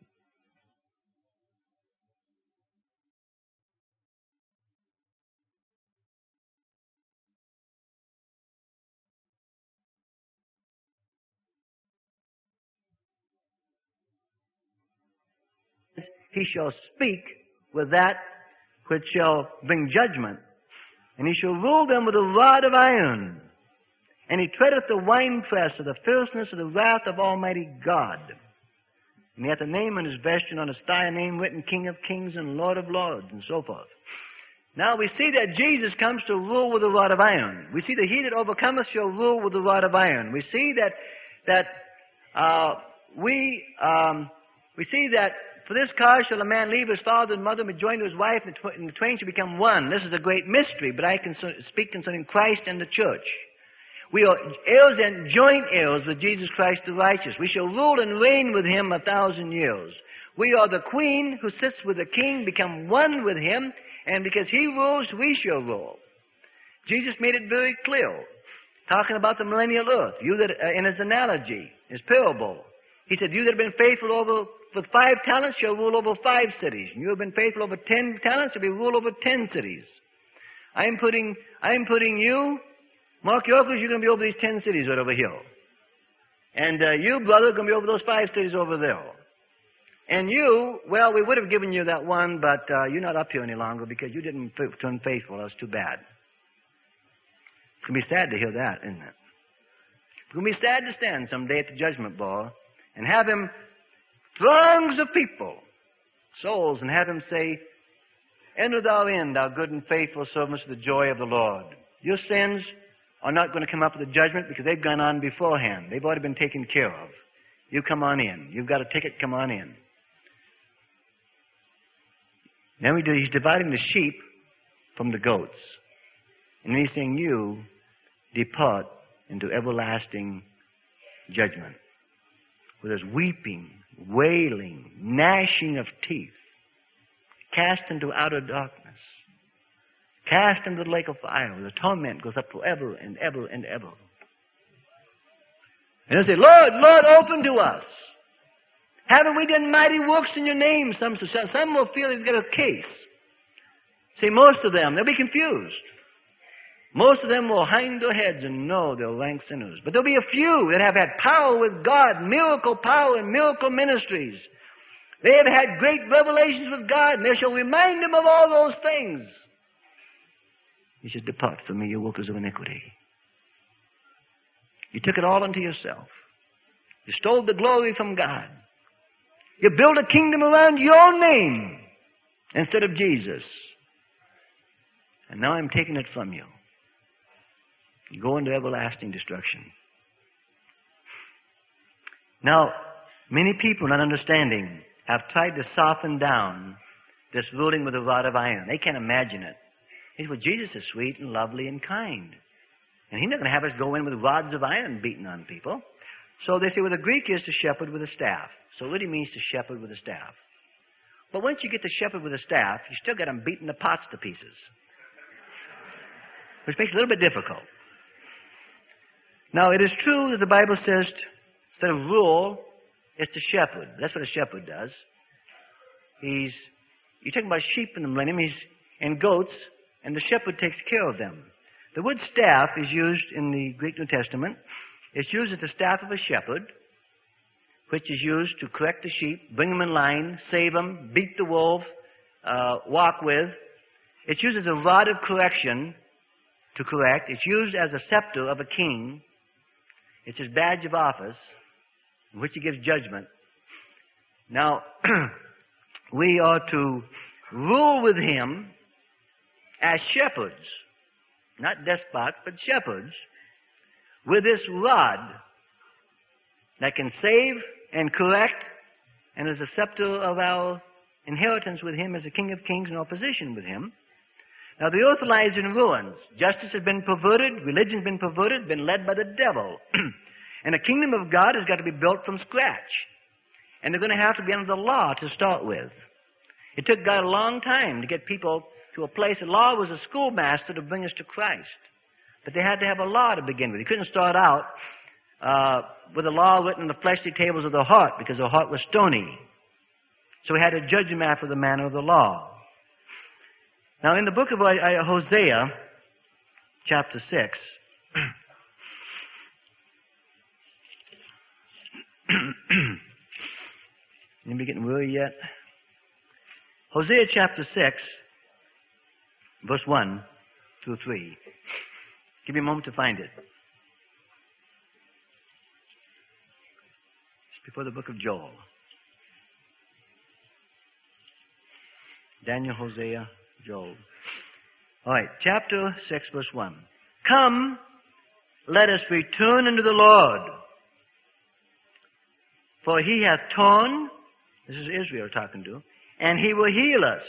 He shall speak with that which shall bring judgment, and He shall rule them with a rod of iron. And He treadeth the winepress of the fierceness of the wrath of Almighty God. And He hath a name on His vesture, and on His thigh a name written, King of Kings and Lord of Lords, and so forth. Now we see that Jesus comes to rule with a rod of iron. We see that He that overcometh shall rule with a rod of iron. We see that for this cause shall a man leave his father and mother and be joined to his wife, and the twain shall become one. This is a great mystery, but I can speak concerning Christ and the church. We are heirs and joint heirs with Jesus Christ the righteous. We shall rule and reign with Him 1,000 years. We are the queen who sits with the king, become one with Him, and because He rules, we shall rule. Jesus made it very clear, talking about the millennial earth. In His analogy, His parable, He said, you that have been faithful with 5 talents shall rule over 5 cities. And you have been faithful over 10 talents shall be ruled over 10 cities. I am putting you, Mark Yorkers, you're going to be over these 10 cities right over here. And you, brother, are going to be over those 5 cities over there. And you, well, we would have given you that one, but you're not up here any longer because you didn't turn faithful. That's too bad. It's going to be sad to hear that, isn't it? It's going to be sad to stand someday at the judgment bar and have Him, throngs of people, souls, and have Him say, enter thou in, thou good and faithful servants of the joy of the Lord. Your sins are not going to come up with the judgment because they've gone on beforehand. They've already been taken care of. You come on in. You've got a ticket, come on in. Then He's dividing the sheep from the goats. And then He's saying, you depart into everlasting judgment. Where there's weeping, wailing, gnashing of teeth, cast into outer darkness, cast into the lake of fire, where the torment goes up forever and ever and ever. And they'll say, Lord, Lord, open to us. Haven't we done mighty works in your name? Some will feel they've got a case. See, most of them, they'll be confused. Most of them will hang their heads and know they're rank sinners. But there'll be a few that have had power with God, miracle power and miracle ministries. They have had great revelations with God, and they shall remind them of all those things. He said, depart from me, you workers of iniquity. You took it all unto yourself. You stole the glory from God. You built a kingdom around your name instead of Jesus. And now I'm taking it from you. You go into everlasting destruction. Now, many people, not understanding, have tried to soften down this ruling with a rod of iron. They can't imagine it. They say, well, Jesus is sweet and lovely and kind. And He's not going to have us go in with rods of iron beating on people. So they say, well, the Greek is to shepherd with a staff. So it really means to shepherd with a staff. But once you get to shepherd with a staff, you still got them beating the pots to pieces. Which makes it a little bit difficult. Now, it is true that the Bible says instead of rule, it's to shepherd. That's what a shepherd does. you're talking about sheep in the millennium, and goats, and the shepherd takes care of them. The wood staff is used in the Greek New Testament. It's used as the staff of a shepherd, which is used to correct the sheep, bring them in line, save them, beat the wolf, walk with. It's used as a rod of correction to correct. It's used as a scepter of a king. It's his badge of office, in which he gives judgment. Now, we are to rule with him as shepherds, not despots, but shepherds, with this rod that can save and correct, and is a scepter of our inheritance with him as the King of Kings in opposition with him. Now, the earth lies in ruins. Justice has been perverted. Religion has been perverted, been led by the devil. And the kingdom of God has got to be built from scratch. And they're going to have to be under the law to start with. It took God a long time to get people to a place. The law was a schoolmaster to bring us to Christ. But they had to have a law to begin with. You couldn't start out with a law written on the fleshly tables of the heart, because the heart was stony. So we had to judge him after the manner of the law. Now, in the book of Hosea, chapter 6, anybody getting weary yet? Hosea chapter 6, verse 1 through 3. Give me a moment to find it. It's before the book of Joel. Daniel, Hosea, Joel. All right, chapter 6, verse 1. Come, let us return unto the Lord. For he hath torn, this is Israel talking to, and he will heal us.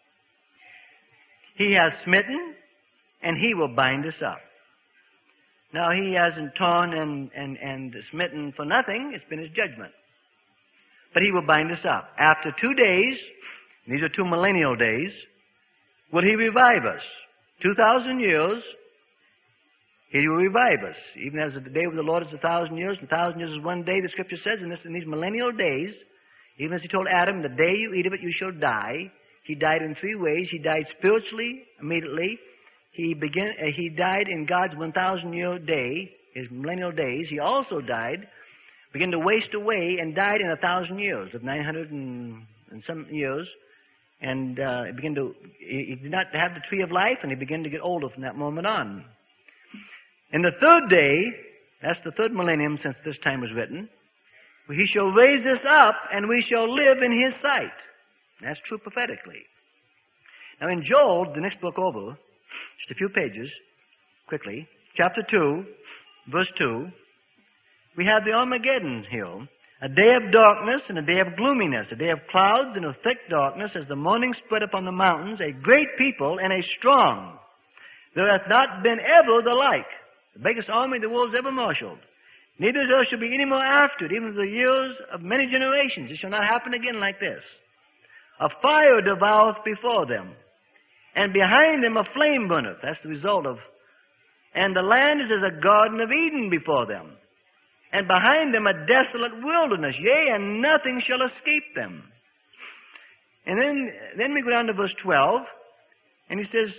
He hath smitten, and he will bind us up. Now, he hasn't torn and smitten for nothing. It's been his judgment. But he will bind us up. After 2 days, these are 2 millennial days, will he revive us. 2,000 years, he will revive us. Even as the day of the Lord is 1,000 years, and 1,000 years is 1 day, the Scripture says, in these millennial days, even as he told Adam, the day you eat of it, you shall die. He died in 3 ways. He died spiritually, immediately. He died in God's 1,000-year day, his millennial days. He also died, began to waste away, and died in 1,000 years, of 900 and some years. And he did not have the tree of life, and he began to get older from that moment on. In the 3rd day, that's the 3rd millennium since this time was written, he shall raise us up, and we shall live in his sight. That's true prophetically. Now in Joel, the next book over, just a few pages, quickly, chapter 2, verse 2, we have the Armageddon hill, a day of darkness and a day of gloominess, a day of clouds and of thick darkness, as the morning spread upon the mountains, a great people and a strong. There hath not been ever the like, the biggest army the world's ever marshaled. Neither there shall be any more after it, even the years of many generations. It shall not happen again like this. A fire devoureth before them, and behind them a flame burneth. That's the result of. And the land is as a garden of Eden before them, and behind them a desolate wilderness. Yea, and nothing shall escape them. And then we go down to verse 12, and he says,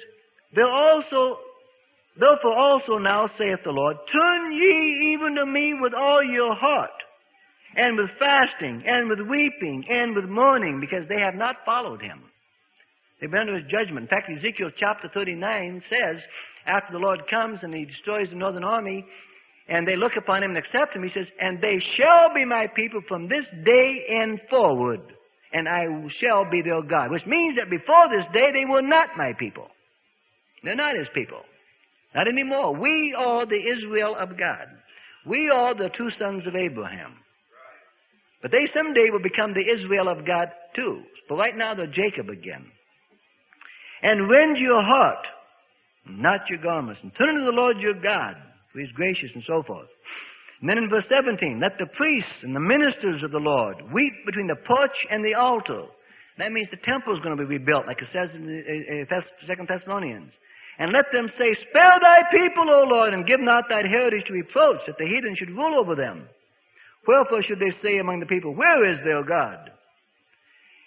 Therefore also now saith the Lord, turn ye even to me with all your heart, and with fasting, and with weeping, and with mourning, because they have not followed him. They've been under his judgment. In fact, Ezekiel chapter 39 says, after the Lord comes and he destroys the northern army, and they look upon him and accept him, he says, and they shall be my people from this day and forward, and I shall be their God. Which means that before this day, they were not my people. They're not his people. Not anymore. We are the Israel of God. We are the 2 sons of Abraham. But they someday will become the Israel of God too. But right now they're Jacob again. And rend your heart, not your garments, and turn to the Lord your God, for he is gracious, and so forth. And then in verse 17, let the priests and the ministers of the Lord weep between the porch and the altar. That means the temple is going to be rebuilt, like it says in 2 Thessalonians. And let them say, spare thy people, O Lord, and give not thy heritage to reproach, that the heathen should rule over them. Wherefore should they say among the people, where is their God?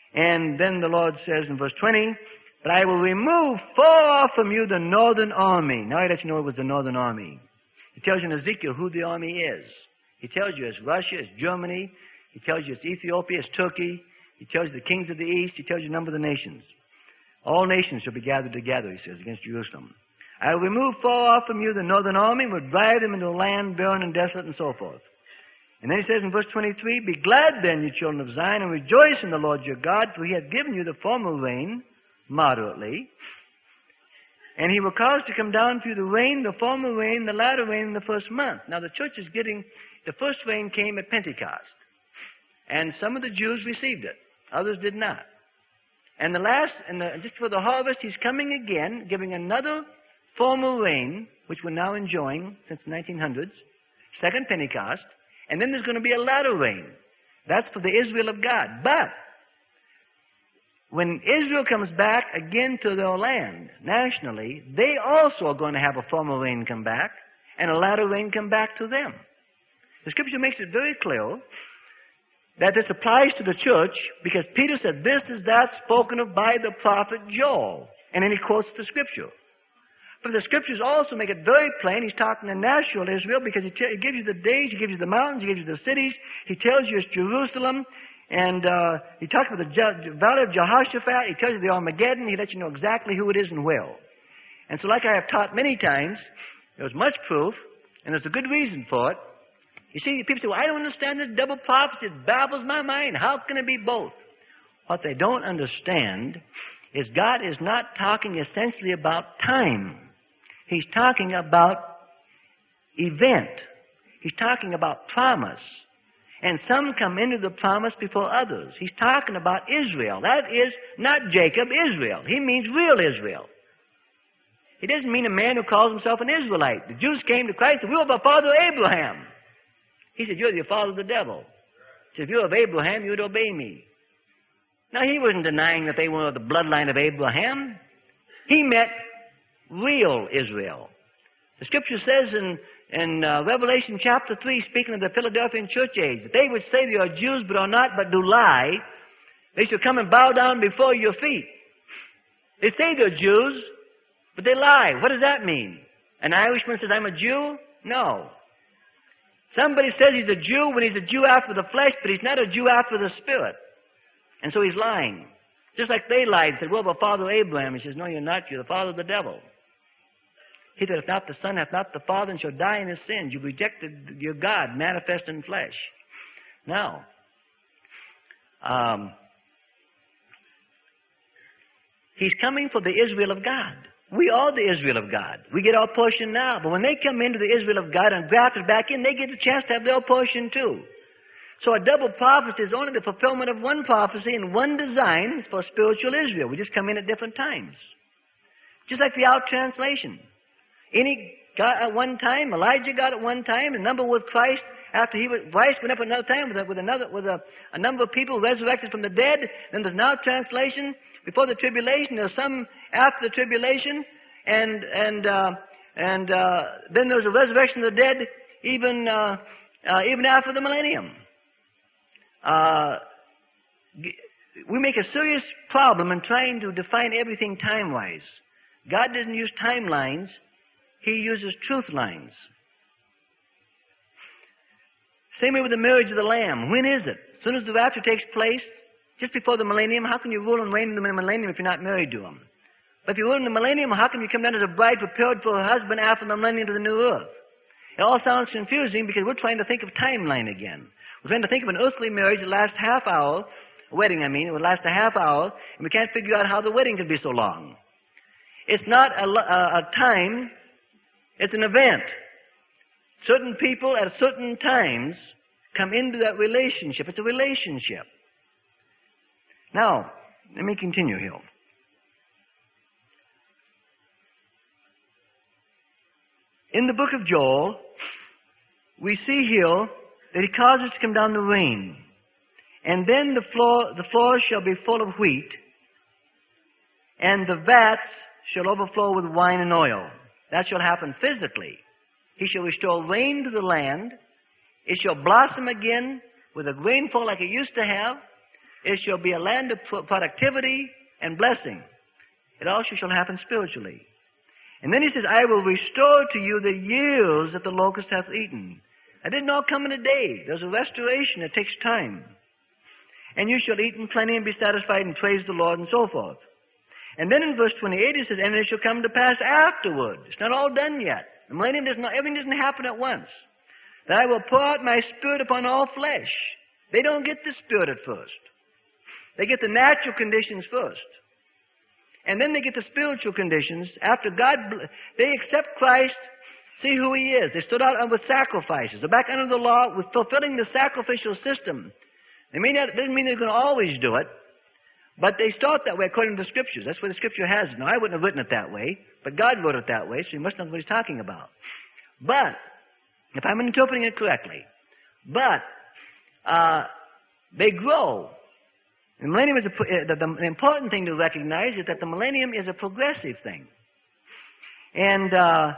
And then the Lord says in verse 20, "But I will remove far from you the northern army." Now he lets you know it was the northern army. He tells you in Ezekiel who the army is. He tells you it's Russia, it's Germany. He tells you it's Ethiopia, it's Turkey. He tells you the kings of the east. He tells you a number of the nations. All nations shall be gathered together, he says, against Jerusalem. "I will remove far from you the northern army, and will drive them into a land barren and desolate," and so forth. And then he says in verse 23, "Be glad then, you children of Zion, and rejoice in the Lord your God, for he hath given you the former rain moderately. And he will cause to come down for you the rain, the former rain, the latter rain in the first month." Now the church is getting, the first rain came at Pentecost. And some of the Jews received it. Others did not. And just for the harvest, he's coming again, giving another former rain, which we're now enjoying since the 1900s, second Pentecost, and then there's going to be a latter rain. That's for the Israel of God. But when Israel comes back again to their land, nationally, they also are going to have a former rain come back, and a latter rain come back to them. The Scripture makes it very clear that this applies to the church, because Peter said, "This is that spoken of by the prophet Joel." And then he quotes the Scripture. But the Scriptures also make it very plain. He's talking to natural Israel, because he gives you the days, he gives you the mountains, he gives you the cities. He tells you it's Jerusalem. And he talks about the valley of Jehoshaphat. He tells you the Armageddon. He lets you know exactly who it is and where. And so like I have taught many times, there's much proof, and there's a good reason for it. You see, people say, "Well, I don't understand this double prophecy. It baffles my mind. How can it be both?" What they don't understand is God is not talking essentially about time. He's talking about event. He's talking about promise. And some come into the promise before others. He's talking about Israel. That is not Jacob, Israel. He means real Israel. He doesn't mean a man who calls himself an Israelite. The Jews came to Christ and said, "We are the father of Abraham." He said, "You're the father of the devil." He said, "If you're of Abraham, you would obey me." Now, he wasn't denying that they were the bloodline of Abraham. He meant real Israel. The Scripture says in Revelation chapter 3, speaking of the Philadelphian church age, that they which say they are Jews but are not, but do lie, they shall come and bow down before your feet. They say they're Jews, but they lie. What does that mean? An Irishman says, "I'm a Jew"? No. Somebody says he's a Jew when he's a Jew after the flesh, but he's not a Jew after the Spirit. And so he's lying. Just like they lied and said, "Well, the father of Abraham." He says, "No, you're not. You're the father of the devil. He that hath not the Son hath not the Father, and shall die in his sins." You rejected your God manifest in flesh. Now, he's coming for the Israel of God. We are the Israel of God. We get our portion now. But when they come into the Israel of God and grafted back in, they get the chance to have their portion too. So a double prophecy is only the fulfillment of one prophecy and one design for spiritual Israel. We just come in at different times. Just like the out translation. Enoch got at one time, Elijah got at one time, and number with Christ after Christ went up another time with a number of people resurrected from the dead. Then there's now translation before the tribulation. There's some after the tribulation, and then there's a resurrection of the dead even after the millennium. We make a serious problem in trying to define everything time-wise. God doesn't use timelines. He uses truth lines. Same way with the marriage of the Lamb. When is it? As soon as the rapture takes place, just before the millennium. How can you rule and reign in the millennium if you're not married to him? But if you rule in the millennium, how can you come down as a bride prepared for her husband after the millennium to the new earth? It all sounds confusing because we're trying to think of timeline again. We're trying to think of an earthly marriage that lasts half hour, a wedding it would last a half hour, and we can't figure out how the wedding could be so long. It's not a time, it's an event. Certain people at certain times come into that relationship. It's a relationship. Now, let me continue here. In the book of Joel, we see here that he causes to come down the rain. And then the floors shall be full of wheat, and the vats shall overflow with wine and oil. That shall happen physically. He shall restore rain to the land. It shall blossom again with a rainfall like it used to have. it shall be a land of productivity and blessing. It also shall happen spiritually. And then he says, I will restore to you the years that the locust hath eaten. That didn't all come in a day. There's a restoration that takes time. And you shall eat in plenty and be satisfied and praise the Lord and so forth. And then in verse 28 it says, and it shall come to pass afterward. It's not all done yet. The millennium everything doesn't happen at once. That I will pour out my Spirit upon all flesh. They don't get the Spirit at first. They get the natural conditions first. And then they get the spiritual conditions. After they accept Christ, see who He is. They stood out with sacrifices. They're back under the law with fulfilling the sacrificial system. Doesn't mean they're going to always do it, but they start that way according to the Scriptures. That's what the Scripture has. Now, I wouldn't have written it that way, but God wrote it that way, so He must know what He's talking about. But, if I'm interpreting it correctly, they grow. The millennium the important thing to recognize is that the millennium is a progressive thing. And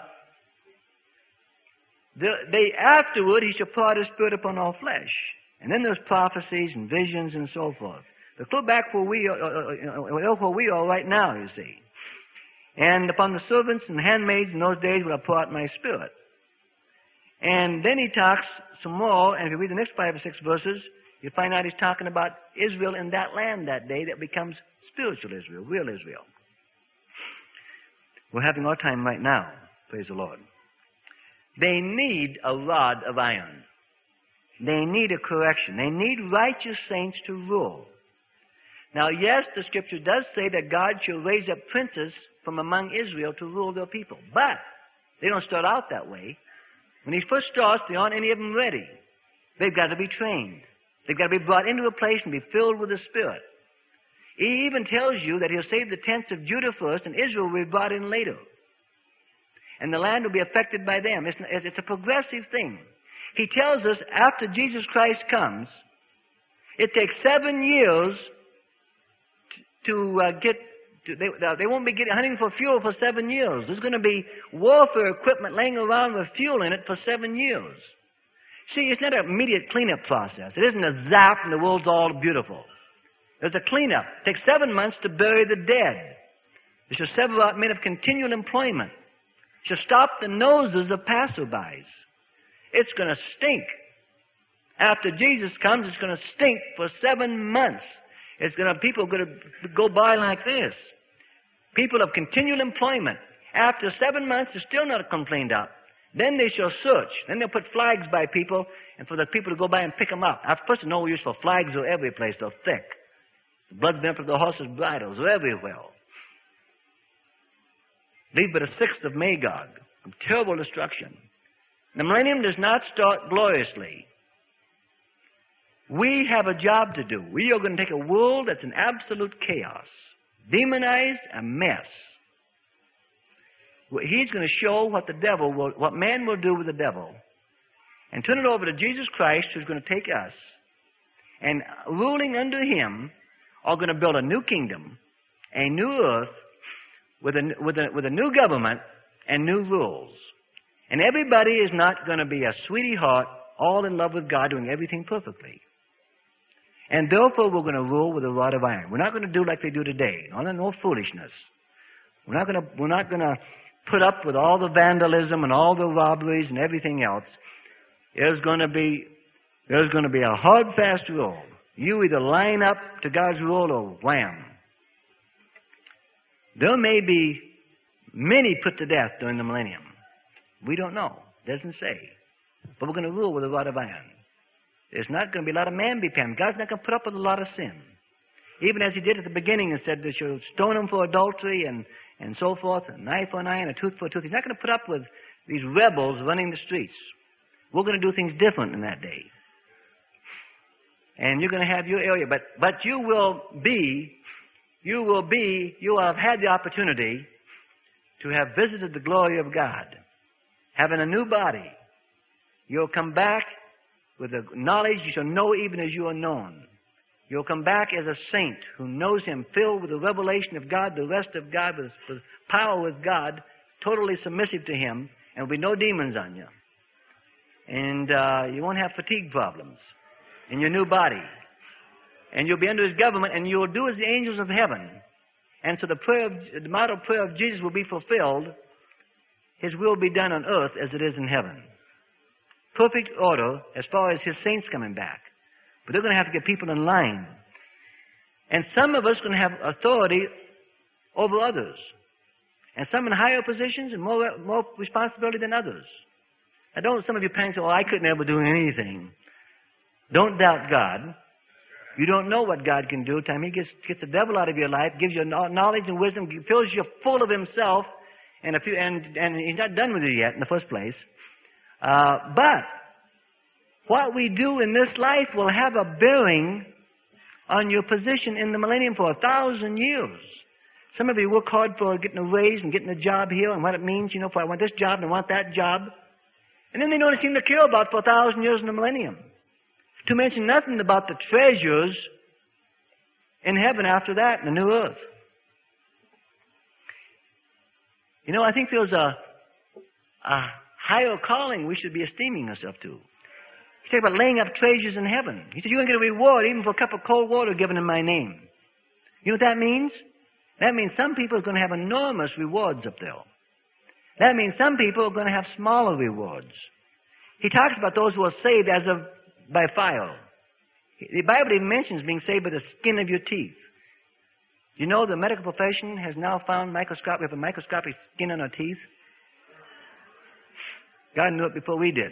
afterward, He shall pour out His Spirit upon all flesh. And then there's prophecies and visions and so forth. But go back where we are right now, you see. And upon the servants and handmaids in those days will I pour out my Spirit. And then he talks some more, and if you read the next 5 or 6 verses, you find out he's talking about Israel in that land that day that becomes spiritual Israel, real Israel. We're having our time right now, praise the Lord. They need a rod of iron. They need a correction. They need righteous saints to rule. Now, yes, the Scripture does say that God shall raise up princes from among Israel to rule their people. But they don't start out that way. When He first starts, there aren't any of them ready. They've got to be trained. They've got to be brought into a place and be filled with the Spirit. He even tells you that He'll save the tents of Judah first, and Israel will be brought in later. And the land will be affected by them. It's a progressive thing. He tells us after Jesus Christ comes, it takes 7 years they won't be hunting for fuel for 7 years. There's going to be warfare equipment laying around with fuel in it for 7 years. See, it's not an immediate cleanup process. It isn't a zap and the world's all beautiful. There's a cleanup. It takes 7 months to bury the dead. It shall sever out men of continual employment. It shall stop the noses of passerbys. It's going to stink. After Jesus comes, it's going to stink for 7 months. People are going to go by like this. People of continual employment. After 7 months, they're still not cleaned up. Then they shall search. Then they'll put flags by people, and for the people to go by and pick them up. First, no use for flags are every place. They're thick. The blood's been up to the horses' bridles. They're everywhere. Leave but a sixth of Magog, of terrible destruction. The millennium does not start gloriously. We have a job to do. We are going to take a world that's in absolute chaos, demonized, a mess. He's going to show what man will do with the devil, and turn it over to Jesus Christ, who's going to take us, and ruling under Him, are going to build a new kingdom, a new earth, with a new government and new rules. And everybody is not going to be a sweetie heart, all in love with God, doing everything perfectly. And therefore, we're going to rule with a rod of iron. We're not going to do like they do today. No foolishness. We're not going to put up with all the vandalism and all the robberies and everything else. There's going to be a hard, fast rule. You either line up to God's rule or wham. There may be many put to death during the millennium. We don't know. It doesn't say. But we're going to rule with a rod of iron. There's not going to be a lot of man-be-pam. God's not going to put up with a lot of sin. Even as He did at the beginning and said that you'll stone them for adultery and so forth, an eye for an eye and a tooth for a tooth. He's not going to put up with these rebels running the streets. We're going to do things different in that day. And you're going to have your area. But you will have had the opportunity to have visited the glory of God, having a new body. You'll come back with the knowledge you shall know even as you are known. You'll come back as a saint who knows Him, filled with the revelation of God, the rest of God, with power with God, totally submissive to Him, and there will be no demons on you. And you won't have fatigue problems in your new body. and you'll be under His government, and you'll do as the angels of heaven. And so the model prayer of Jesus will be fulfilled. His will be done on earth as it is in heaven. Perfect order as far as His saints coming back. But they're going to have to get people in line. And some of us are going to have authority over others. And some in higher positions and more responsibility than others. Now don't some of you parents say, I couldn't ever do anything. Don't doubt God. You don't know what God can do. Time He gets the devil out of your life, gives you knowledge and wisdom, fills you full of Himself, and He's not done with you yet in the first place. But what we do in this life will have a bearing on your position in the millennium for 1,000 years. Some of you work hard for getting a raise and getting a job here and what it means, if I want this job and I want that job. And then they don't seem to care about for 1,000 years in the millennium. To mention nothing about the treasures in heaven after that, in the new earth. I think there's a higher calling we should be esteeming ourselves to. He talked about laying up treasures in heaven. He said, you're going to get a reward even for a cup of cold water given in my name. You know what that means? That means some people are going to have enormous rewards up there. That means some people are going to have smaller rewards. He talks about those who are saved by fire. The Bible even mentions being saved by the skin of your teeth. You know the medical profession has now found we have a microscopic skin on our teeth. God knew it before we did.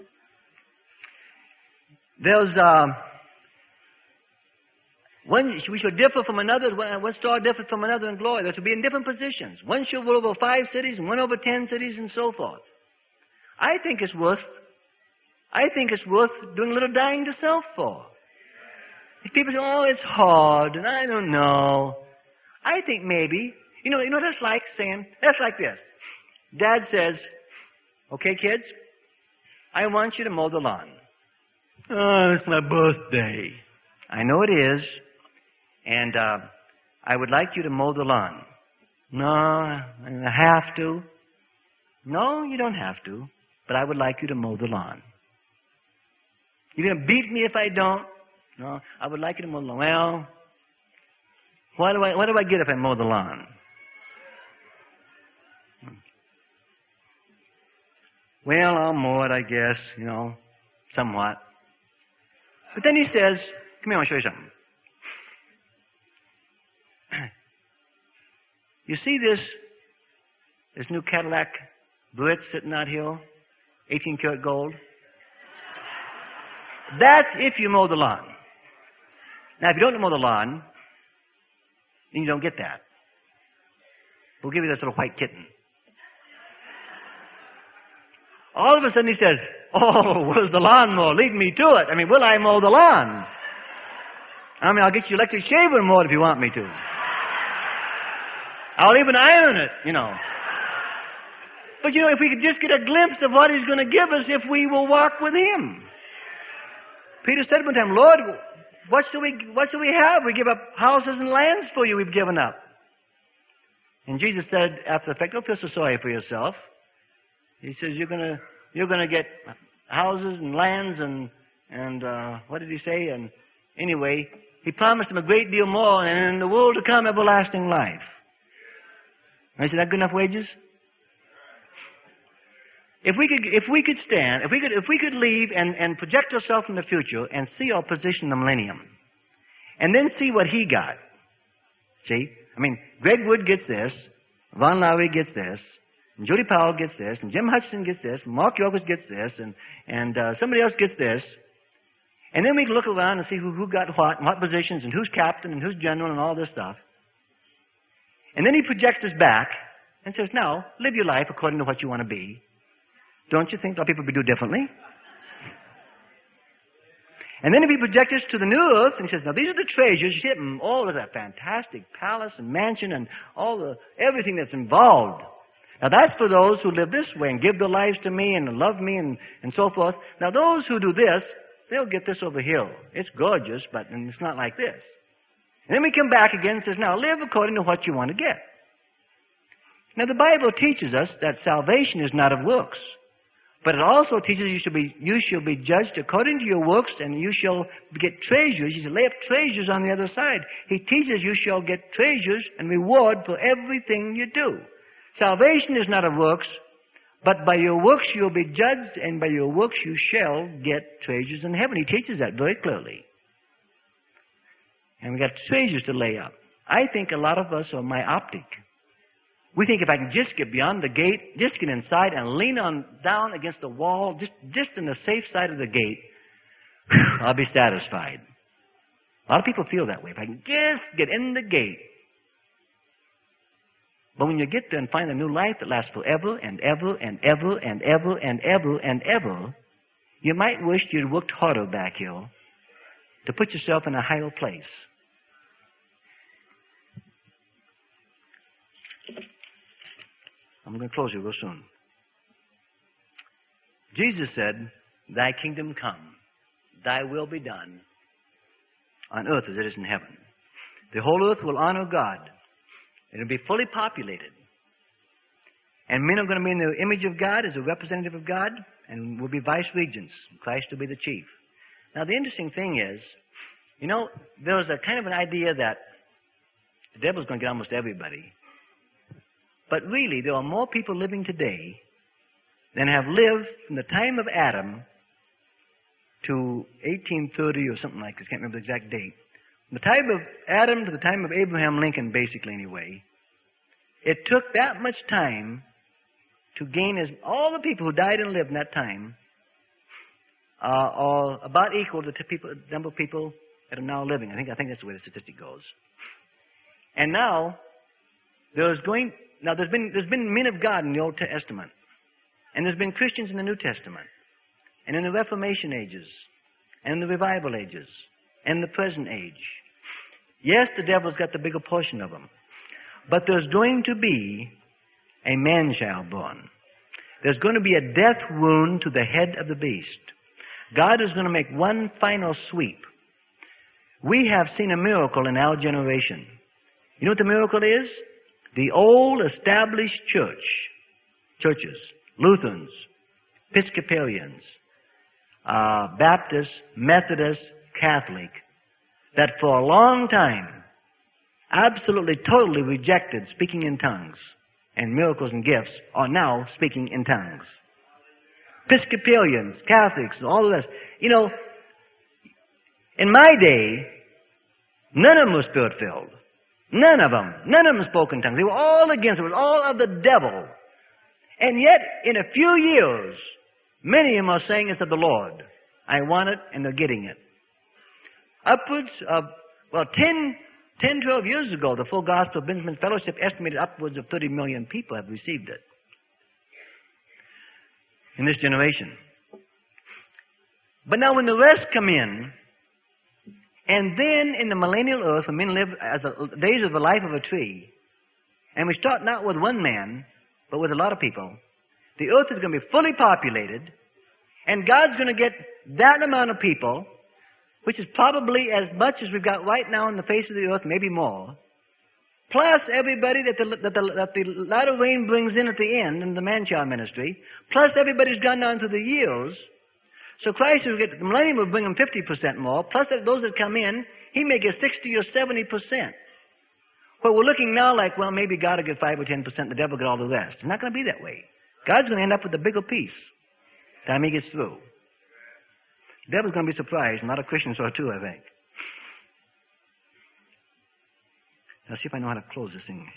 We shall differ from another. One star differs from another in glory. There shall be in different positions. One shall rule over 5 cities, and one over 10 cities, and so forth. I think it's worth doing a little dying to self for. If people say, it's hard, and I don't know. I think maybe, that's like saying, that's like this. Dad says, okay, kids, I want you to mow the lawn. Oh, it's my birthday. I know it is. And I would like you to mow the lawn. No, I have to. No, you don't have to. But I would like you to mow the lawn. You're going to beat me if I don't? No, I would like you to mow the lawn. Well, what do I get if I mow the lawn? Well, I'll mow it, I guess, somewhat. But then he says, come here, I want to show you something. You see this new Cadillac Blitz sitting out here, 18-karat gold? That's if you mow the lawn. Now, if you don't mow the lawn, then you don't get that. We'll give you this little white kitten. All of a sudden he says, where's the lawnmower? Lead me to it. Will I mow the lawn? I'll get you electric shaver and mow it if you want me to. I'll even iron it, But, if we could just get a glimpse of what He's going to give us if we will walk with Him. Peter said one time, Lord, what shall we have? We give up houses and lands for you we've given up. And Jesus said, after the fact, don't feel so sorry for yourself. He says, you're going to get houses and lands and what did He say? And anyway, He promised them a great deal more, and in the world to come, everlasting life. I said, that good enough wages? If we could leave and project ourselves in the future and see our position in the millennium, and then see what he got. See? Greg Wood gets this, Von Lowry gets this, and Jody Powell gets this, and Jim Hutchinson gets this, and Mark Yorkers gets this, and somebody else gets this. And then we can look around and see who got what, and what positions, and who's captain, and who's general, and all this stuff. And then he projects us back and says, now, live your life according to what you want to be. Don't you think a lot of people would do differently? And then if he projects us to the new earth, and he says, now these are the treasures, you see all of that fantastic palace and mansion and everything that's involved. Now that's for those who live this way and give their lives to me and love me and so forth. Now those who do this, they'll get this over here. It's gorgeous, but it's not like this. And then we come back again and says, now live according to what you want to get. Now the Bible teaches us that salvation is not of works. But it also teaches you shall be judged according to your works, and you shall get treasures. You shall lay up treasures on the other side. He teaches you shall get treasures and reward for everything you do. Salvation is not of works, but by your works you will be judged, and by your works you shall get treasures in heaven. He teaches that very clearly. And we got treasures to lay up. I think a lot of us are myopic. We think if I can just get beyond the gate, just get inside and lean on down against the wall, just in the safe side of the gate, I'll be satisfied. A lot of people feel that way. If I can just get in the gate. But when you get there and find a new life that lasts forever and ever and ever and ever and ever and ever, you might wish you'd worked harder back here to put yourself in a higher place. I'm going to close here real soon. Jesus said, "Thy kingdom come, thy will be done on earth as it is in heaven." The whole earth will honor God. It will be fully populated. And men are going to be in the image of God as a representative of God, and will be vice regents. Christ will be the chief. Now, the interesting thing is, there was a kind of an idea that the devil's going to get almost everybody. But really, there are more people living today than have lived from the time of Adam to 1830 or something like this. I can't remember the exact date. From the time of Adam to the time of Abraham Lincoln, basically anyway, it took that much time to gain all the people who died and lived in that time are about equal to the number of people that are now living. I think that's the way the statistic goes. And now there's been men of God in the Old Testament, and there's been Christians in the New Testament, and in the Reformation ages, and in the Revival ages, and the present age. Yes, the devil's got the bigger portion of them, but there's going to be a man-child born. There's going to be a death wound to the head of the beast. God is going to make one final sweep. We have seen a miracle in our generation. You know what the miracle is? The old established churches, Lutherans, Episcopalians, Baptists, Methodists, Catholic, that for a long time absolutely, totally rejected speaking in tongues and miracles and gifts, are now speaking in tongues. Episcopalians, Catholics, all of this. In my day, none of them were Spirit-filled. None of them spoke in tongues. They were all against it. It was all of the devil. And yet, in a few years, many of them are saying it's of the Lord. I want it, and they're getting it. Upwards of, 12 years ago, the Full Gospel of Benjamin Fellowship estimated upwards of 30 million people have received it in this generation. But now when the rest come in, and then in the millennial earth, when men live as days of the life of a tree, and we start not with one man, but with a lot of people, the earth is going to be fully populated, and God's going to get that amount of people, which is probably as much as we've got right now on the face of the earth, maybe more, plus everybody that the latter rain brings in at the end in the man-child ministry, plus everybody's gone down through the years. So Christ will get, the millennium will bring them 50% more, plus those that come in, He may get 60 or 70%. But we're looking now like, maybe God will get 5 or 10%, the devil will get all the rest. It's not going to be that way. God's going to end up with the bigger piece by the time He gets through. The devil's going to be surprised, and a lot of Christians are too, I think. Let's see if I know how to close this thing,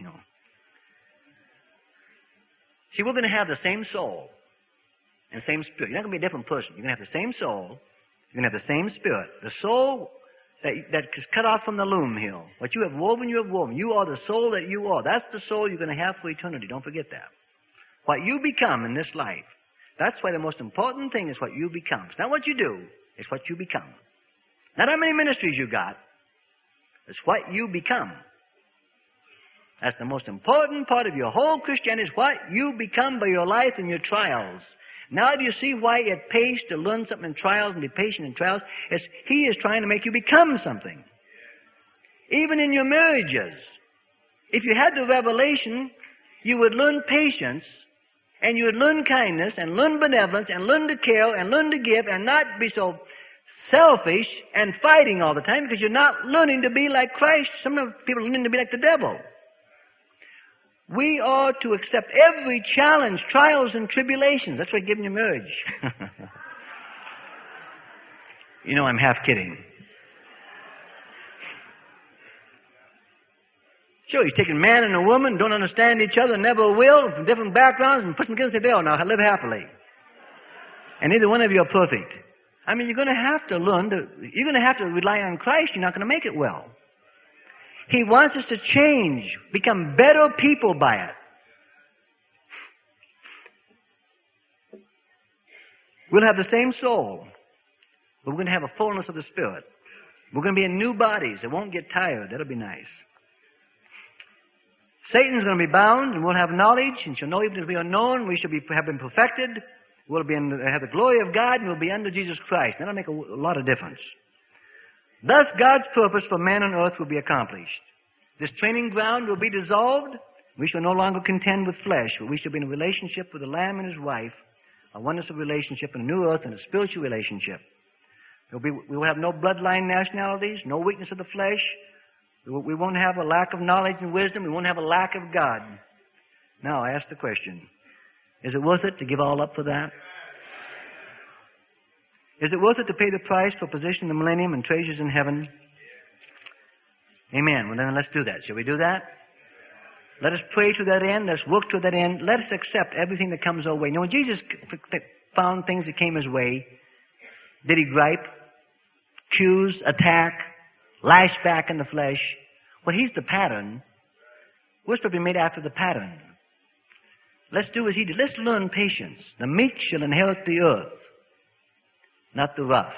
See, we're going to have the same soul and same spirit. You're not going to be a different person. You're going to have the same soul. You're going to have the same spirit. The soul that is cut off from the loom here. What you have woven, you have woven. You are the soul that you are. That's the soul you're going to have for eternity. Don't forget that. What you become in this life. That's why the most important thing is what you become. It's not what you do. It's what you become. Not how many ministries you got. It's what you become. That's the most important part of your whole Christianity, is what you become by your life and your trials. Now do you see why it pays to learn something in trials and be patient in trials? He is trying to make you become something. Even in your marriages. If you had the revelation, you would learn patience and you would learn kindness and learn benevolence and learn to care and learn to give and not be so selfish and fighting all the time because you're not learning to be like Christ. Some of people are learning to be like the devil. We are to accept every challenge, trials, and tribulations. That's what giving you marriage. You know, I'm half kidding. Sure, he's taking a man and a woman, don't understand each other, never will, from different backgrounds, and put them together and say, "There, now live happily." And neither one of you are perfect. I mean, you're going to have to learn you're going to have to rely on Christ. You're not going to make it well. He wants us to change, become better people by it. We'll have the same soul, but we're going to have a fullness of the Spirit. We're going to be in new bodies that won't get tired. That'll be nice. Satan's going to be bound, and we'll have knowledge, and shall know even as we are known. We shall have been perfected. We'll have the glory of God, and we'll be under Jesus Christ. That'll make a lot of difference. Thus, God's purpose for man on earth will be accomplished. This training ground will be dissolved. We shall no longer contend with flesh, but we shall be in a relationship with the Lamb and His wife, a oneness of relationship in a new earth and a spiritual relationship. We will have no bloodline nationalities, no weakness of the flesh. We won't have a lack of knowledge and wisdom. We won't have a lack of God. Now, I ask the question, is it worth it to give all up for that? Is it worth it to pay the price for position in the millennium and treasures in heaven? Amen. Well, then let's do that. Shall we do that? Let us pray to that end. Let's work to that end. Let us accept everything that comes our way. You know, when Jesus found things that came His way, did He gripe, accuse, attack, lash back in the flesh? Well, He's the pattern. We're supposed to be made after the pattern. Let's do as He did. Let's learn patience. The meek shall inherit the earth, not the rough.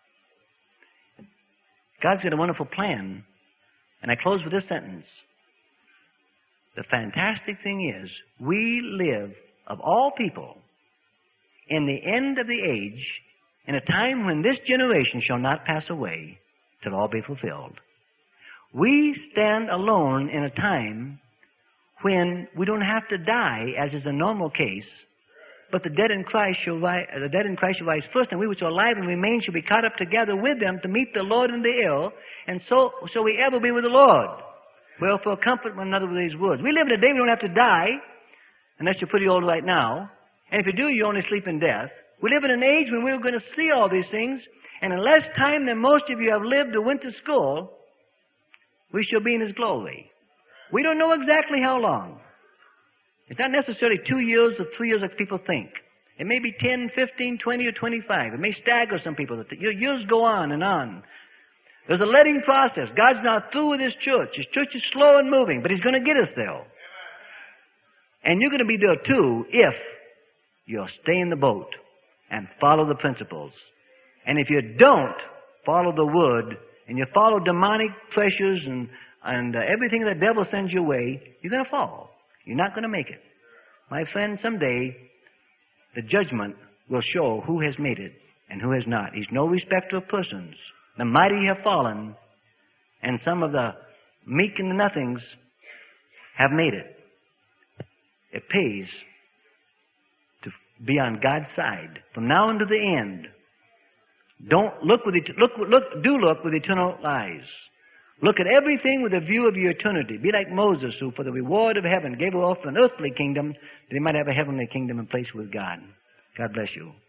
God's got a wonderful plan. And I close with this sentence. The fantastic thing is, we live, of all people, in the end of the age, in a time when this generation shall not pass away till all be fulfilled. We stand alone in a time when we don't have to die, as is a normal case, but the dead in Christ shall rise first, and we which are alive and remain shall be caught up together with them to meet the Lord in the air, and so shall we ever be with the Lord. Wherefore comfort one another with these words. We live in a day we don't have to die, unless you're pretty old right now, and if you do, you only sleep in death. We live in an age when we're going to see all these things, and in less time than most of you have lived or went to school, we shall be in His glory. We don't know exactly how long. It's not necessarily 2 years or 3 years like people think. It may be 10, 15, 20, or 25. It may stagger some people. Years go on and on. There's a letting process. God's not through with His church. His church is slow in moving, but He's going to get us there. And you're going to be there too if you'll stay in the boat and follow the principles. And if you don't follow the Word and you follow demonic pressures and everything the devil sends your way, you're going to fall. You're not going to make it. My friend, someday the judgment will show who has made it and who has not. He's no respecter of persons. The mighty have fallen, and some of the meek and the nothings have made it. It pays to be on God's side from now unto the end. Do look with eternal eyes. Look at everything with a view of your eternity. Be like Moses, who for the reward of heaven gave up an earthly kingdom that he might have a heavenly kingdom in place with God. God bless you.